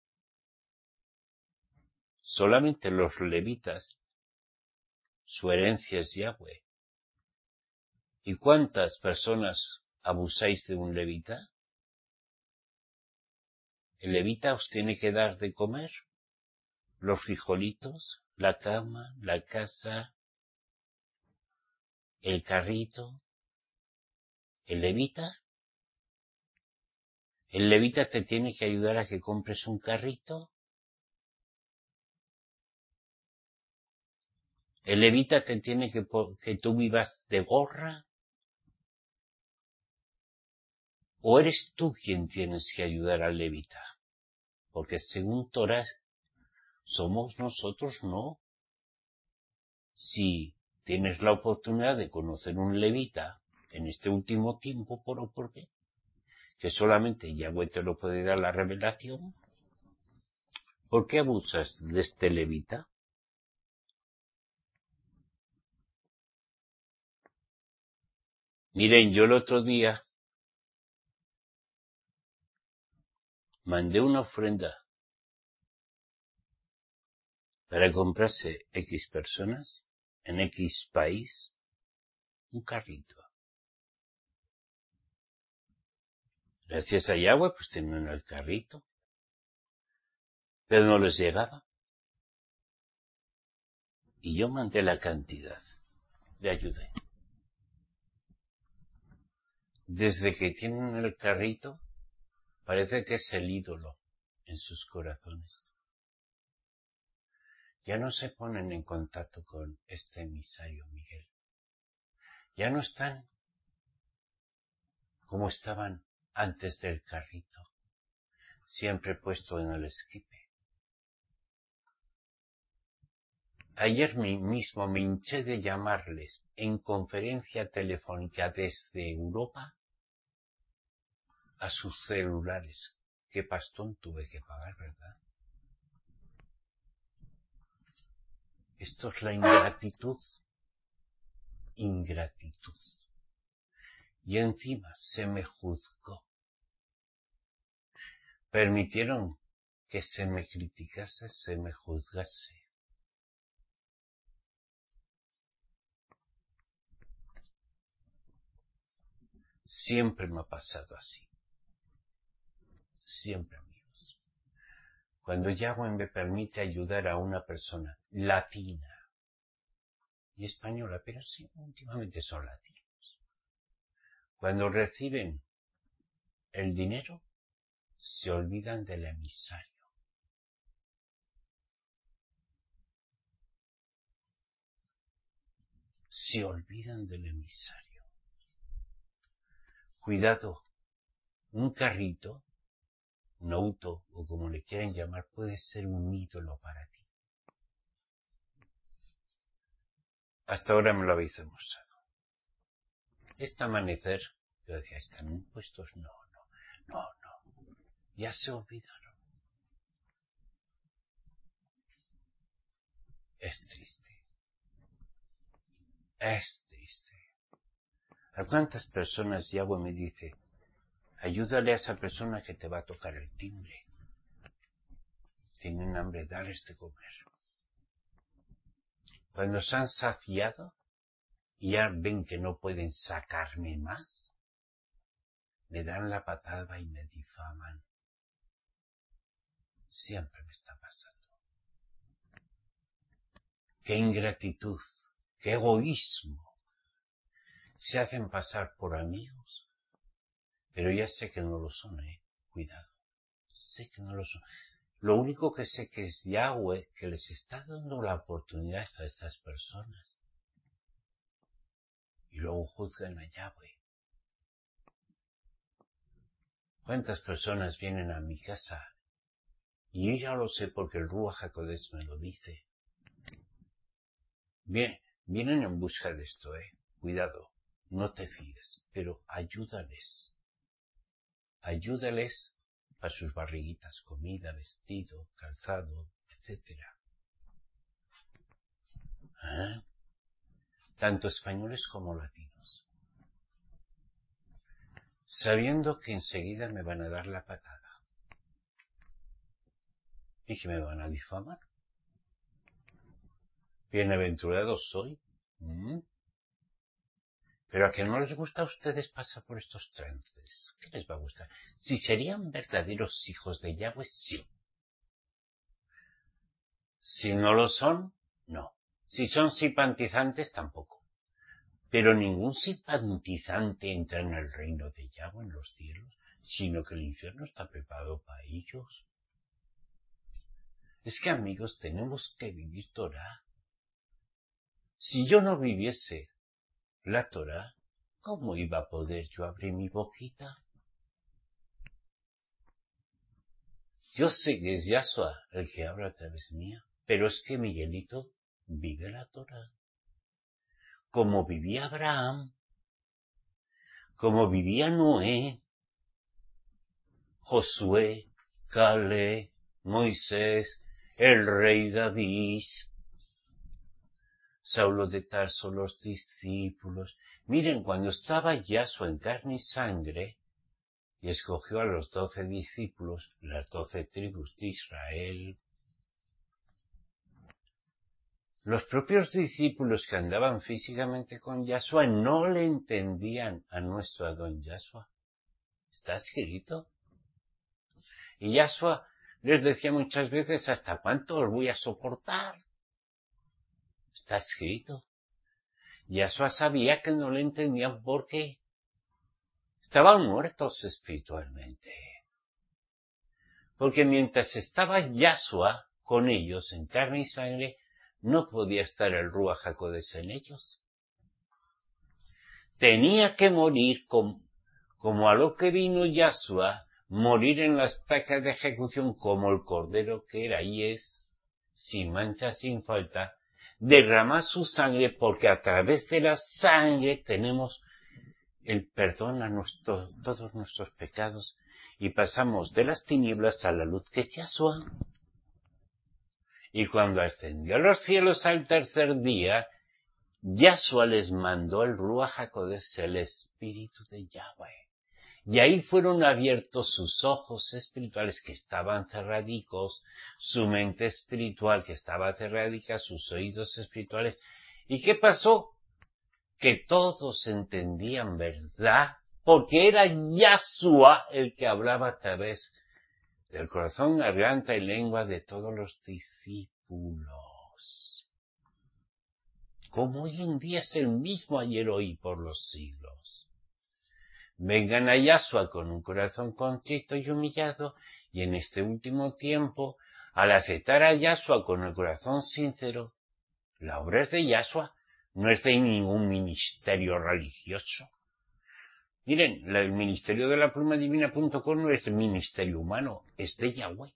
Solamente los levitas, su herencia es Yahweh. ¿Y cuántas personas abusáis de un levita? El levita os tiene que dar de comer los frijolitos, la cama, la casa, el carrito. El levita ¿El levita te tiene que ayudar a que compres un carrito? ¿El levita te tiene que que tú vivas de gorra? ¿O eres tú quien tienes que ayudar al levita? Porque según Torah, somos nosotros, ¿no? Si tienes la oportunidad de conocer un levita en este último tiempo, ¿por por qué? Que solamente Yahweh te lo puede dar la revelación. ¿Por qué abusas de este levita? Miren, yo el otro día mandé una ofrenda para comprarse X personas en X país un carrito. Gracias a Yahweh, pues tenían el carrito, pero no les llegaba. Y yo mandé la cantidad, le ayudé. Desde que tienen el carrito, parece que es el ídolo en sus corazones. Ya no se ponen en contacto con este emisario Miguel. Ya no están como estaban antes del carrito, siempre puesto en el esquipe. Ayer mismo me hinché de llamarles en conferencia telefónica desde Europa a sus celulares. Qué pastón tuve que pagar, ¿verdad? Esto es la ingratitud. Ingratitud. Y encima se me juzgó. Permitieron que se me criticase, se me juzgase. Siempre me ha pasado así. Siempre, amigos. Cuando Yahweh me permite ayudar a una persona latina y española, pero sí, últimamente son latinos. Cuando reciben el dinero, se olvidan del emisario. Se olvidan del emisario. Cuidado, un carrito, un auto o como le quieran llamar, puede ser un ídolo para ti. Hasta ahora me lo habéis demostrado. Este amanecer, yo decía, ¿están impuestos? No, no, no, no. Ya se olvidaron. Es triste. Es triste. ¿A cuántas personas Yahweh me dice, ayúdale a esa persona que te va a tocar el timbre? Tienen hambre, darles de comer. Cuando se han saciado y ya ven que no pueden sacarme más, me dan la patada y me difaman. Siempre me está pasando. Qué ingratitud, qué egoísmo. Se hacen pasar por amigos, pero ya sé que no lo son, eh. Cuidado. Sé que no lo son. Lo único que sé que es Yahweh que les está dando la oportunidad a estas personas. Y luego juzgan a Yahweh. ¿Cuántas personas vienen a mi casa? Y yo ya lo sé porque el Ruach HaKodesh me lo dice. Bien, vienen en busca de esto, eh. Cuidado, no te fíes, pero ayúdales. Ayúdales para sus barriguitas, comida, vestido, calzado, etcétera. ¿Eh? Tanto españoles como latinos. Sabiendo que enseguida me van a dar la patada. Y que me van a difamar. Bienaventurado soy. ¿Mm? Pero a que no les gusta a ustedes pasar por estos trances. ¿Qué les va a gustar? Si serían verdaderos hijos de Yahweh, sí. Si no lo son, no. Si son simpatizantes, tampoco. Pero ningún simpatizante entra en el reino de Yahweh en los cielos. sino que el infierno está preparado para ellos. Es que, amigos, tenemos que vivir Torah. Si yo no viviese la Torah, ¿cómo iba a poder yo abrir mi boquita? Yo sé que es Yahshua el que habla a través mía, pero es que Miguelito vive la Torah. Como vivía Abraham, como vivía Noé, Josué, Caleb, Moisés, el rey David, Saulo de Tarso, los discípulos. Miren, cuando estaba Yahshua en carne y sangre, y escogió a los doce discípulos, las doce tribus de Israel, los propios discípulos que andaban físicamente con Yahshua no le entendían a nuestro Adón Yahshua. Está escrito. Y Yahshua les decía muchas veces, ¿hasta cuánto os voy a soportar? Está escrito. Yahshua sabía que no le entendían porque estaban muertos espiritualmente. Porque mientras estaba Yahshua con ellos en carne y sangre, no podía estar el Ruach HaKodesh en ellos. Tenía que morir como, como a lo que vino Yahshua, morir en la estaca de ejecución como el cordero que era y es, sin mancha, sin falta, derramar su sangre, porque a través de la sangre tenemos el perdón a nuestro, todos nuestros pecados y pasamos de las tinieblas a la luz que es Yahshua. Y cuando ascendió a los cielos al tercer día, Yahshua les mandó el Ruach HaKodesh, el Espíritu de Yahweh. Y ahí fueron abiertos sus ojos espirituales que estaban cerradicos, su mente espiritual que estaba cerradica, sus oídos espirituales. ¿Y qué pasó? Que todos entendían verdad, porque era Yahshua el que hablaba a través del corazón, garganta y lengua de todos los discípulos. Como hoy en día es el mismo ayer, hoy, por los siglos. Vengan a Yahshua con un corazón contrito y humillado, y en este último tiempo, al aceptar a Yahshua con el corazón sincero, la obra es de Yahshua, no es de ningún ministerio religioso. Miren, el ministerio de la pluma divina punto com no es el ministerio humano, es de Yahweh.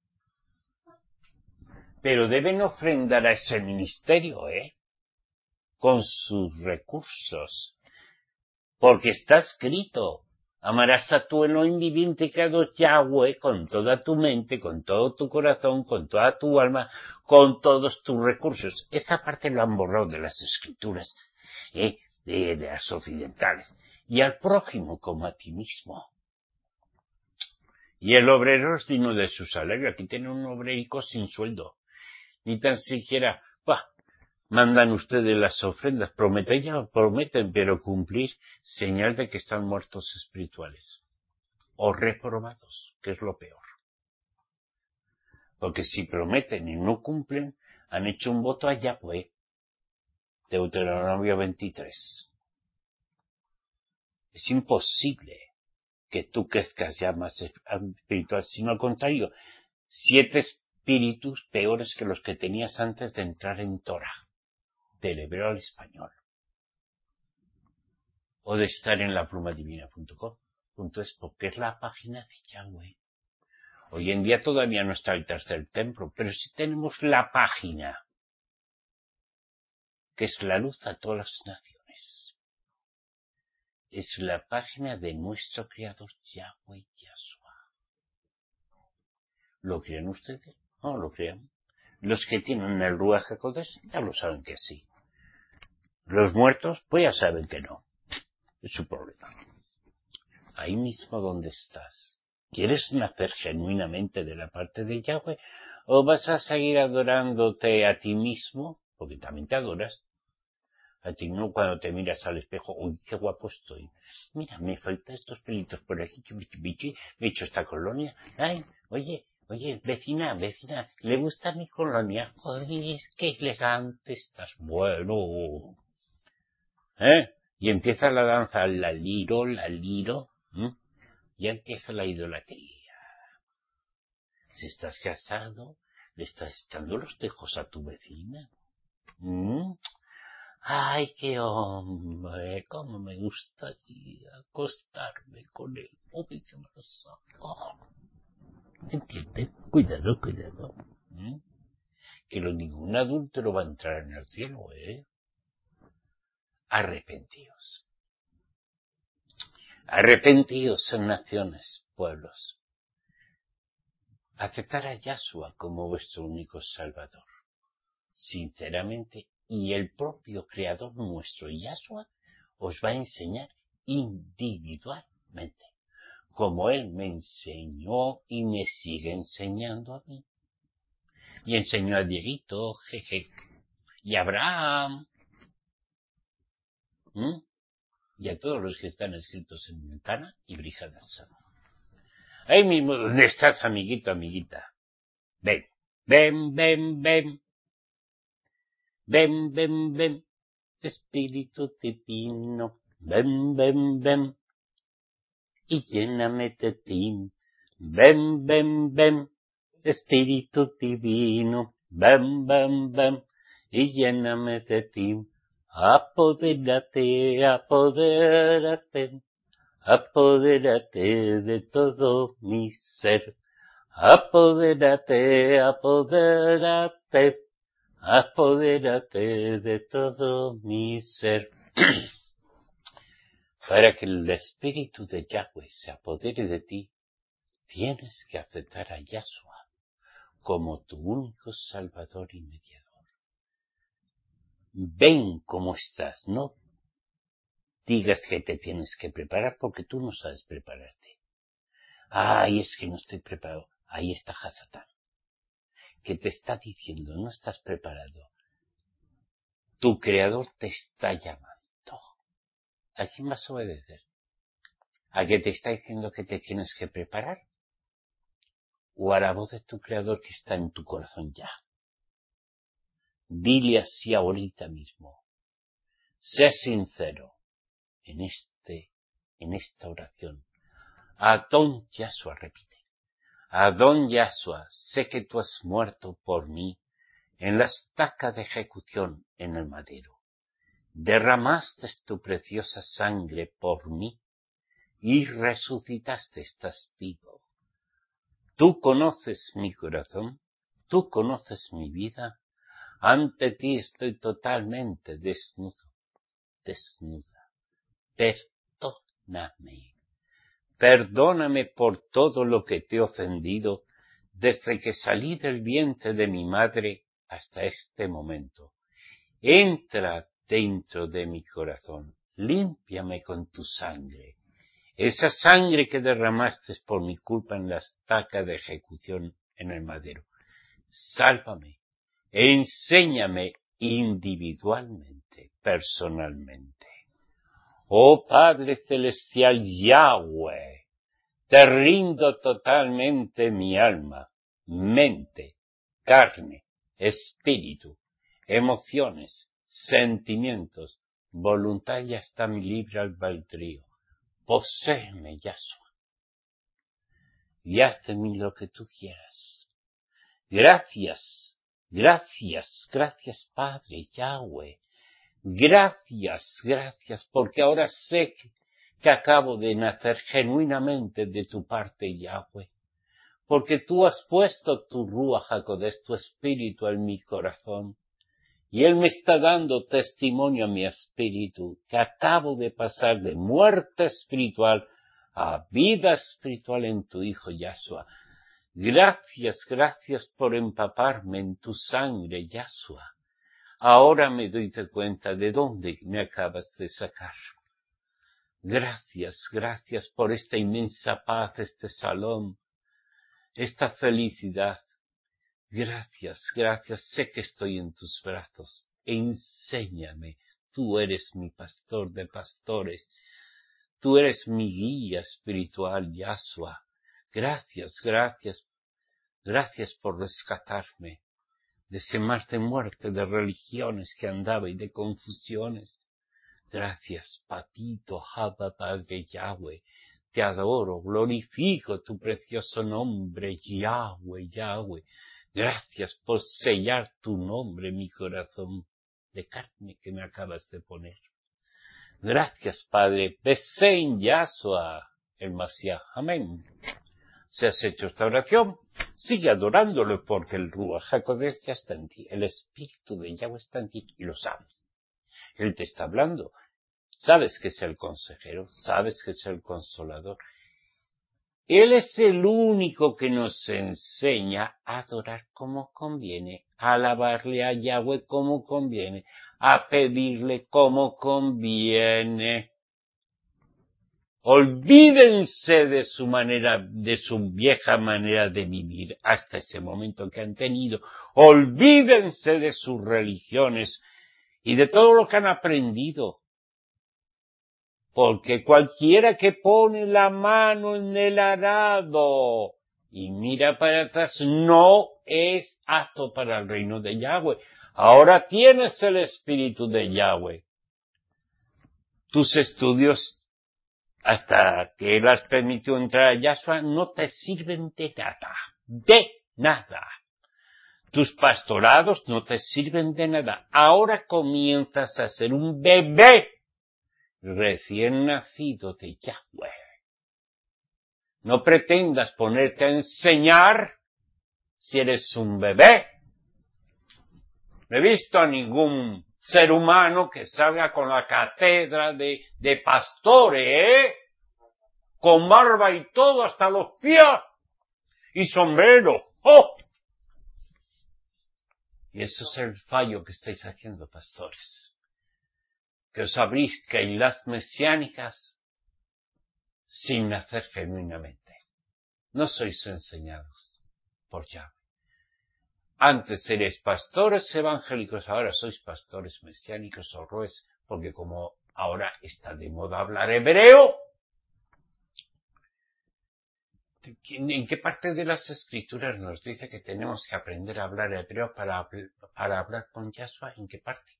Pero deben ofrendar a ese ministerio, ¿eh? Con sus recursos. Porque está escrito, amarás a tu Elohim viviente creador Yahweh con toda tu mente, con todo tu corazón, con toda tu alma, con todos tus recursos. Esa parte lo han borrado de las escrituras, ¿eh? de, de las occidentales. Y al prójimo como a ti mismo. Y el obrero es digno de su salario. Aquí tiene un obrerico sin sueldo. Ni tan siquiera, bah, mandan ustedes las ofrendas, prometen, ya prometen, pero cumplir, señal de que están muertos espirituales. O reprobados, que es lo peor. Porque si prometen y no cumplen, han hecho un voto a Yahweh. Deuteronomio veintitrés. Es imposible que tú crezcas ya más espiritual, sino al contrario, siete espíritus peores que los que tenías antes de entrar en Torah, del hebreo al español, o de estar en la pluma divina punto com, porque es la página de Yahweh. Hoy en día todavía no está el tercer templo, pero sí tenemos la página, que es la luz a todas las naciones. Es la página de nuestro Creador Yahweh Yahshua. ¿Lo creen ustedes? No lo crean. Los que tienen el Ruach HaKodesh ya lo saben que sí. Los muertos, pues ya saben que no. Es su problema. Ahí mismo donde estás. ¿Quieres nacer genuinamente de la parte de Yahweh? ¿O vas a seguir adorándote a ti mismo? Porque también te adoras. A ti no cuando te miras al espejo, uy, qué guapo estoy. Mira, me faltan estos pelitos por aquí, me he hecho esta colonia. Ay, oye, oye, vecina, vecina, ¿le gusta mi colonia? Joder, qué elegante estás. Bueno. ¿Eh? Y empieza la danza, la liro, la liro. ¿eh? Ya empieza la idolatría. Si estás casado, le estás echando los tejos a tu vecina. ¿Mm? Ay, qué hombre, cómo me gustaría acostarme con él. Uy, se me lo saco. ¿Entiendes? Cuidado, cuidado. ¿Mm? Que lo, ningún adúltero va a entrar en el cielo, ¿eh? Arrepentíos. Arrepentíos en naciones, pueblos. Aceptar a Yahshua como vuestro único Salvador. Sinceramente, y el propio Creador nuestro, Yahshua, os va a enseñar individualmente, como Él me enseñó y me sigue enseñando a mí. Y enseñó a Dieguito, jeje, y a Abraham, ¿m? y a todos los que están escritos en Ventana y Brijadas. Ahí mismo, ¿dónde estás, amiguito, amiguita? Ven, ven, ven, ven. Ven, ven, ven, Espíritu divino, ven, ven, ven, y lléname de ti. Ven, ven, ven, Espíritu divino, ven, ven, ven, y lléname de ti. Apodérate, apodérate, apodérate de todo mi ser. Apodérate, apodérate, apodérate de todo mi ser. Para que el Espíritu de Yahweh se apodere de ti, tienes que aceptar a Yahshua como tu único Salvador y mediador. Ven como estás, no digas que te tienes que preparar porque tú no sabes prepararte. Ay, es que no estoy preparado. Ahí está Hasatán, que te está diciendo, no estás preparado. Tu Creador te está llamando. ¿A quién vas a obedecer? ¿A que te está diciendo que te tienes que preparar? ¿O a la voz de tu Creador que está en tu corazón ya? Dile así ahorita mismo. Sé sincero en este, en esta oración. Adón Yahshua, repite. Adón Yahshua, sé que tú has muerto por mí en la estaca de ejecución en el madero. Derramaste tu preciosa sangre por mí y resucitaste, estás vivo. Tú conoces mi corazón, tú conoces mi vida, ante ti estoy totalmente desnudo, desnuda. Perdóname, perdóname por todo lo que te he ofendido desde que salí del vientre de mi madre hasta este momento. Entra dentro de mi corazón, límpiame con tu sangre. Esa sangre que derramaste por mi culpa en la estaca de ejecución en el madero. Sálvame, enséñame individualmente, personalmente. Oh Padre Celestial Yahweh, te rindo totalmente mi alma, mente, carne, espíritu, emociones, sentimientos, voluntad y hasta mi libre albedrío. Poséeme, Yahshua, y haz de mí lo que tú quieras. Gracias, gracias, gracias, Padre Yahweh. Gracias, gracias, porque ahora sé que, que acabo de nacer genuinamente de tu parte, Yahweh. Porque tú has puesto tu Ruach HaKodesh, tu espíritu en mi corazón. Y Él me está dando testimonio a mi espíritu, que acabo de pasar de muerte espiritual a vida espiritual en tu Hijo Yahshua. Gracias, gracias por empaparme en tu sangre, Yahshua. Ahora me doy cuenta de dónde me acabas de sacar. Gracias, gracias por esta inmensa paz, este salón, esta felicidad. Gracias, gracias, sé que estoy en tus brazos. Enséñame, tú eres mi pastor de pastores, tú eres mi guía espiritual, Yahshua. Gracias, gracias, gracias por rescatarme de ese mar de muerte, de religiones que andaba y de confusiones. Gracias, Papito, Abba, Padre Yahweh, te adoro, glorifico tu precioso nombre, Yahweh, Yahweh. Gracias por sellar tu nombre en mi corazón de carne que me acabas de poner. Gracias, Padre. Besen Yahshua, el Mashiach. Amén. Si has hecho esta oración, sigue adorándolo porque el Ruach HaKodesh ya está en ti. El Espíritu de Yahweh está en ti y lo sabes. Él te está hablando. Sabes que es el consejero, sabes que es el consolador. Él es el único que nos enseña a adorar como conviene, a alabarle a Yahweh como conviene, a pedirle como conviene. Olvídense de su manera, de su vieja manera de vivir hasta ese momento que han tenido. Olvídense de sus religiones y de todo lo que han aprendido. Porque cualquiera que pone la mano en el arado y mira para atrás no es apto para el reino de Yahweh. Ahora tienes el Espíritu de Yahweh. Tus estudios, hasta que Él has permitido entrar a Yahshua, no te sirven de nada. De nada. Tus pastorados no te sirven de nada. Ahora comienzas a ser un bebé recién nacido de Yahweh. No pretendas ponerte a enseñar si eres un bebé. No he visto a ningún ser humano que salga con la cátedra de, de pastore, ¿eh? Con barba y todo hasta los pies y sombrero. ¡Oh! Y eso es el fallo que estáis haciendo, pastores. Que os abrís que en las mesiánicas sin nacer genuinamente. No sois enseñados por Yahweh. Antes eres pastores evangélicos, ahora sois pastores mesiánicos o roes, porque como ahora está de moda hablar hebreo, ¿en qué parte de las escrituras nos dice que tenemos que aprender a hablar hebreo para, para hablar con Yahshua? ¿En qué parte?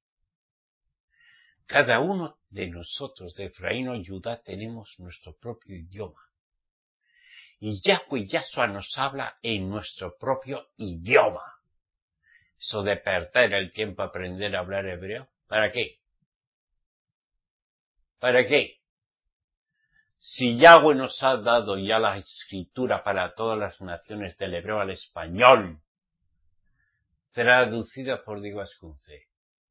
Cada uno de nosotros, de Efraín o Judá, tenemos nuestro propio idioma. Y Yahweh y Yahshua nos habla en nuestro propio idioma. Eso de perder el tiempo a aprender a hablar hebreo, ¿para qué? ¿Para qué? Si Yahweh nos ha dado ya la escritura para todas las naciones del hebreo al español, traducida por Diego Ascunce.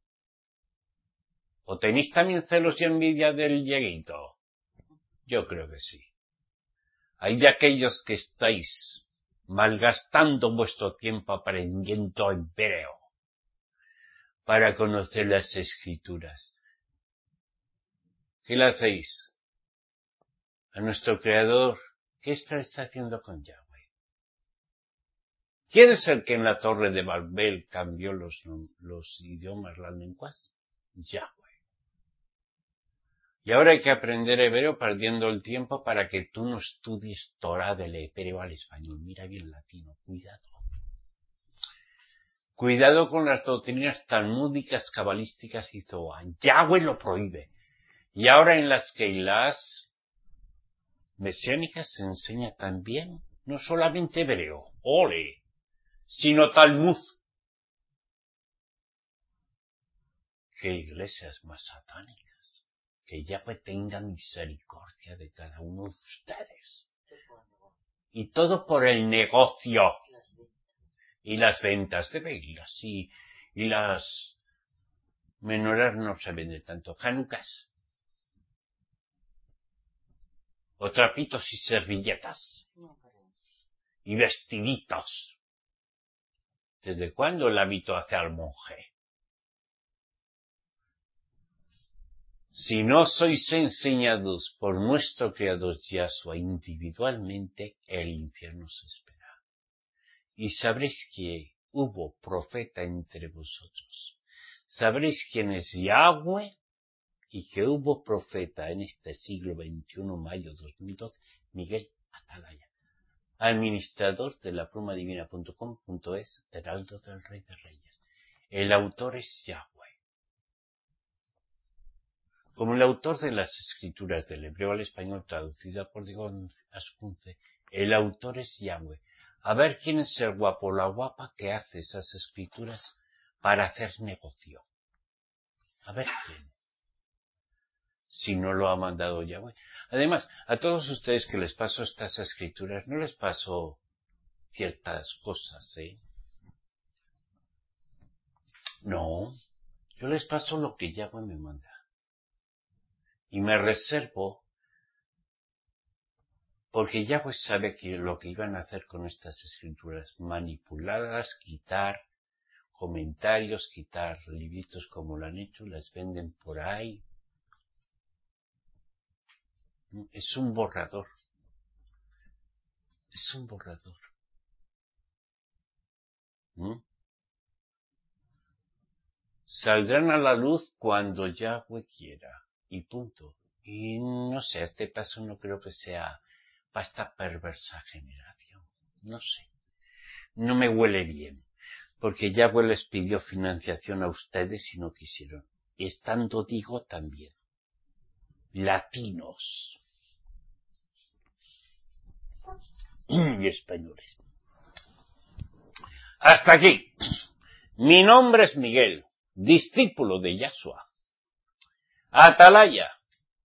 ¿O tenéis también celos y envidia del lleguito? Yo creo que sí. Hay de aquellos que estáis malgastando vuestro tiempo aprendiendo hebreo para conocer las escrituras. ¿Qué le hacéis? A nuestro Creador, ¿qué estáis haciendo con Yahweh? ¿Quién es el que en la torre de Babel cambió los, los idiomas, las lenguas? Yahweh. Y ahora hay que aprender hebreo perdiendo el tiempo para que tú no estudies Torah del hebreo al español. Mira bien latino, cuidado. Cuidado con las doctrinas talmúdicas, cabalísticas y Zohar. Yahweh lo prohíbe. Y ahora en las Keilas mesiánicas se enseña también, no solamente hebreo, ole, sino Talmud. ¿Qué iglesias más satánicas? Que Yahweh tenga misericordia de cada uno de ustedes. Y todo por el negocio. Y las ventas de velas. Y, y las menorás no se venden tanto. Hanukas. O trapitos y servilletas. Y vestiditos. ¿Desde cuándo el hábito hace al monje? Si no sois enseñados por nuestro Creador Yahshua individualmente, el infierno os espera. Y sabréis que hubo profeta entre vosotros. Sabréis quién es Yahweh y que hubo profeta en este siglo veintiuno, mayo dos mil doce, Miguel Atalaya, administrador de la pluma divina punto com punto es, heraldo del Rey de Reyes. El autor es Yahweh. como el autor de las escrituras del hebreo al español traducida por Diego Ascunce, el autor es Yahweh. A ver quién es el guapo o la guapa que hace esas escrituras para hacer negocio. A ver quién. Si no lo ha mandado Yahweh. Además, a todos ustedes que les paso estas escrituras, no les paso ciertas cosas, ¿eh? No, yo les paso lo que Yahweh me manda. Y me reservo, porque Yahweh sabe que lo que iban a hacer con estas escrituras, manipularlas, quitar comentarios, quitar libritos como lo han hecho, las venden por ahí. Es un borrador. Es un borrador. ¿Mm? Saldrán a la luz cuando Yahweh quiera. Y punto. Y no sé, a este paso no creo que sea para esta perversa generación. No sé. No me huele bien. Porque Yahweh les pidió financiación a ustedes y no quisieron. Estando digo también. Latinos. Y españoles. Hasta aquí. Mi nombre es Miguel, discípulo de Yahshua. Atalaya.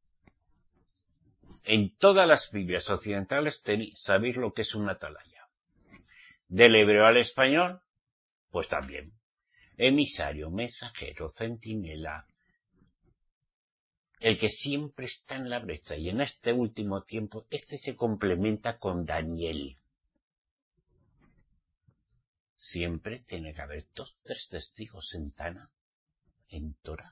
En todas las Biblias occidentales sabéis lo que es una atalaya. Del hebreo al español, pues también. Emisario, mensajero, centinela. El que siempre está en la brecha. Y en este último tiempo, este se complementa con Daniel. Siempre tiene que haber dos, tres testigos en Tana, en Torah.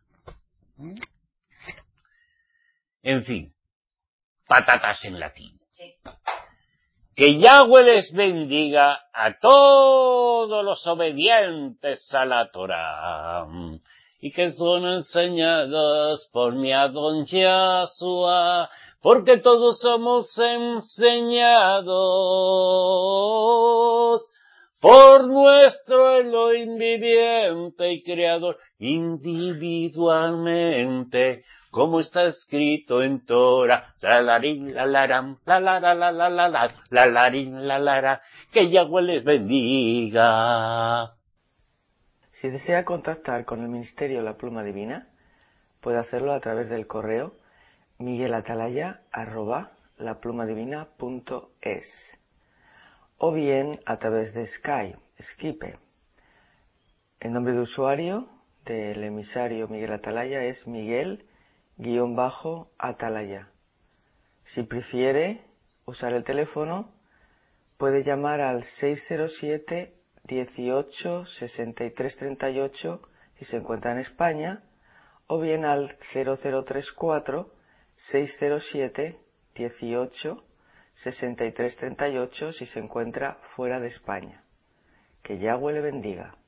En fin, patatas en latín. Que Yahweh les bendiga a todos los obedientes a la Torah y que son enseñados por mi Adón Yahshua, porque todos somos enseñados por nuestro Elohim viviente y creador individualmente, como está escrito en Torah, la larín, la laram, la la la la la la la, la larín, la lara, que Yahweh les bendiga. Si desea contactar con el Ministerio La Pluma Divina, puede hacerlo a través del correo miguelatalaya arroba laplumadivina punto es o bien a través de Skype, Skype. El nombre de usuario del emisario Miguel Atalaya es Miguel-Atalaya. Si prefiere usar el teléfono, puede llamar al seis cero siete, dieciocho, sesenta y tres treinta y ocho si se encuentra en España, o bien al cero cero tres cuatro, seis cero siete, dieciocho, sesenta y tres treinta y ocho si se encuentra fuera de España. Que Yahweh le bendiga.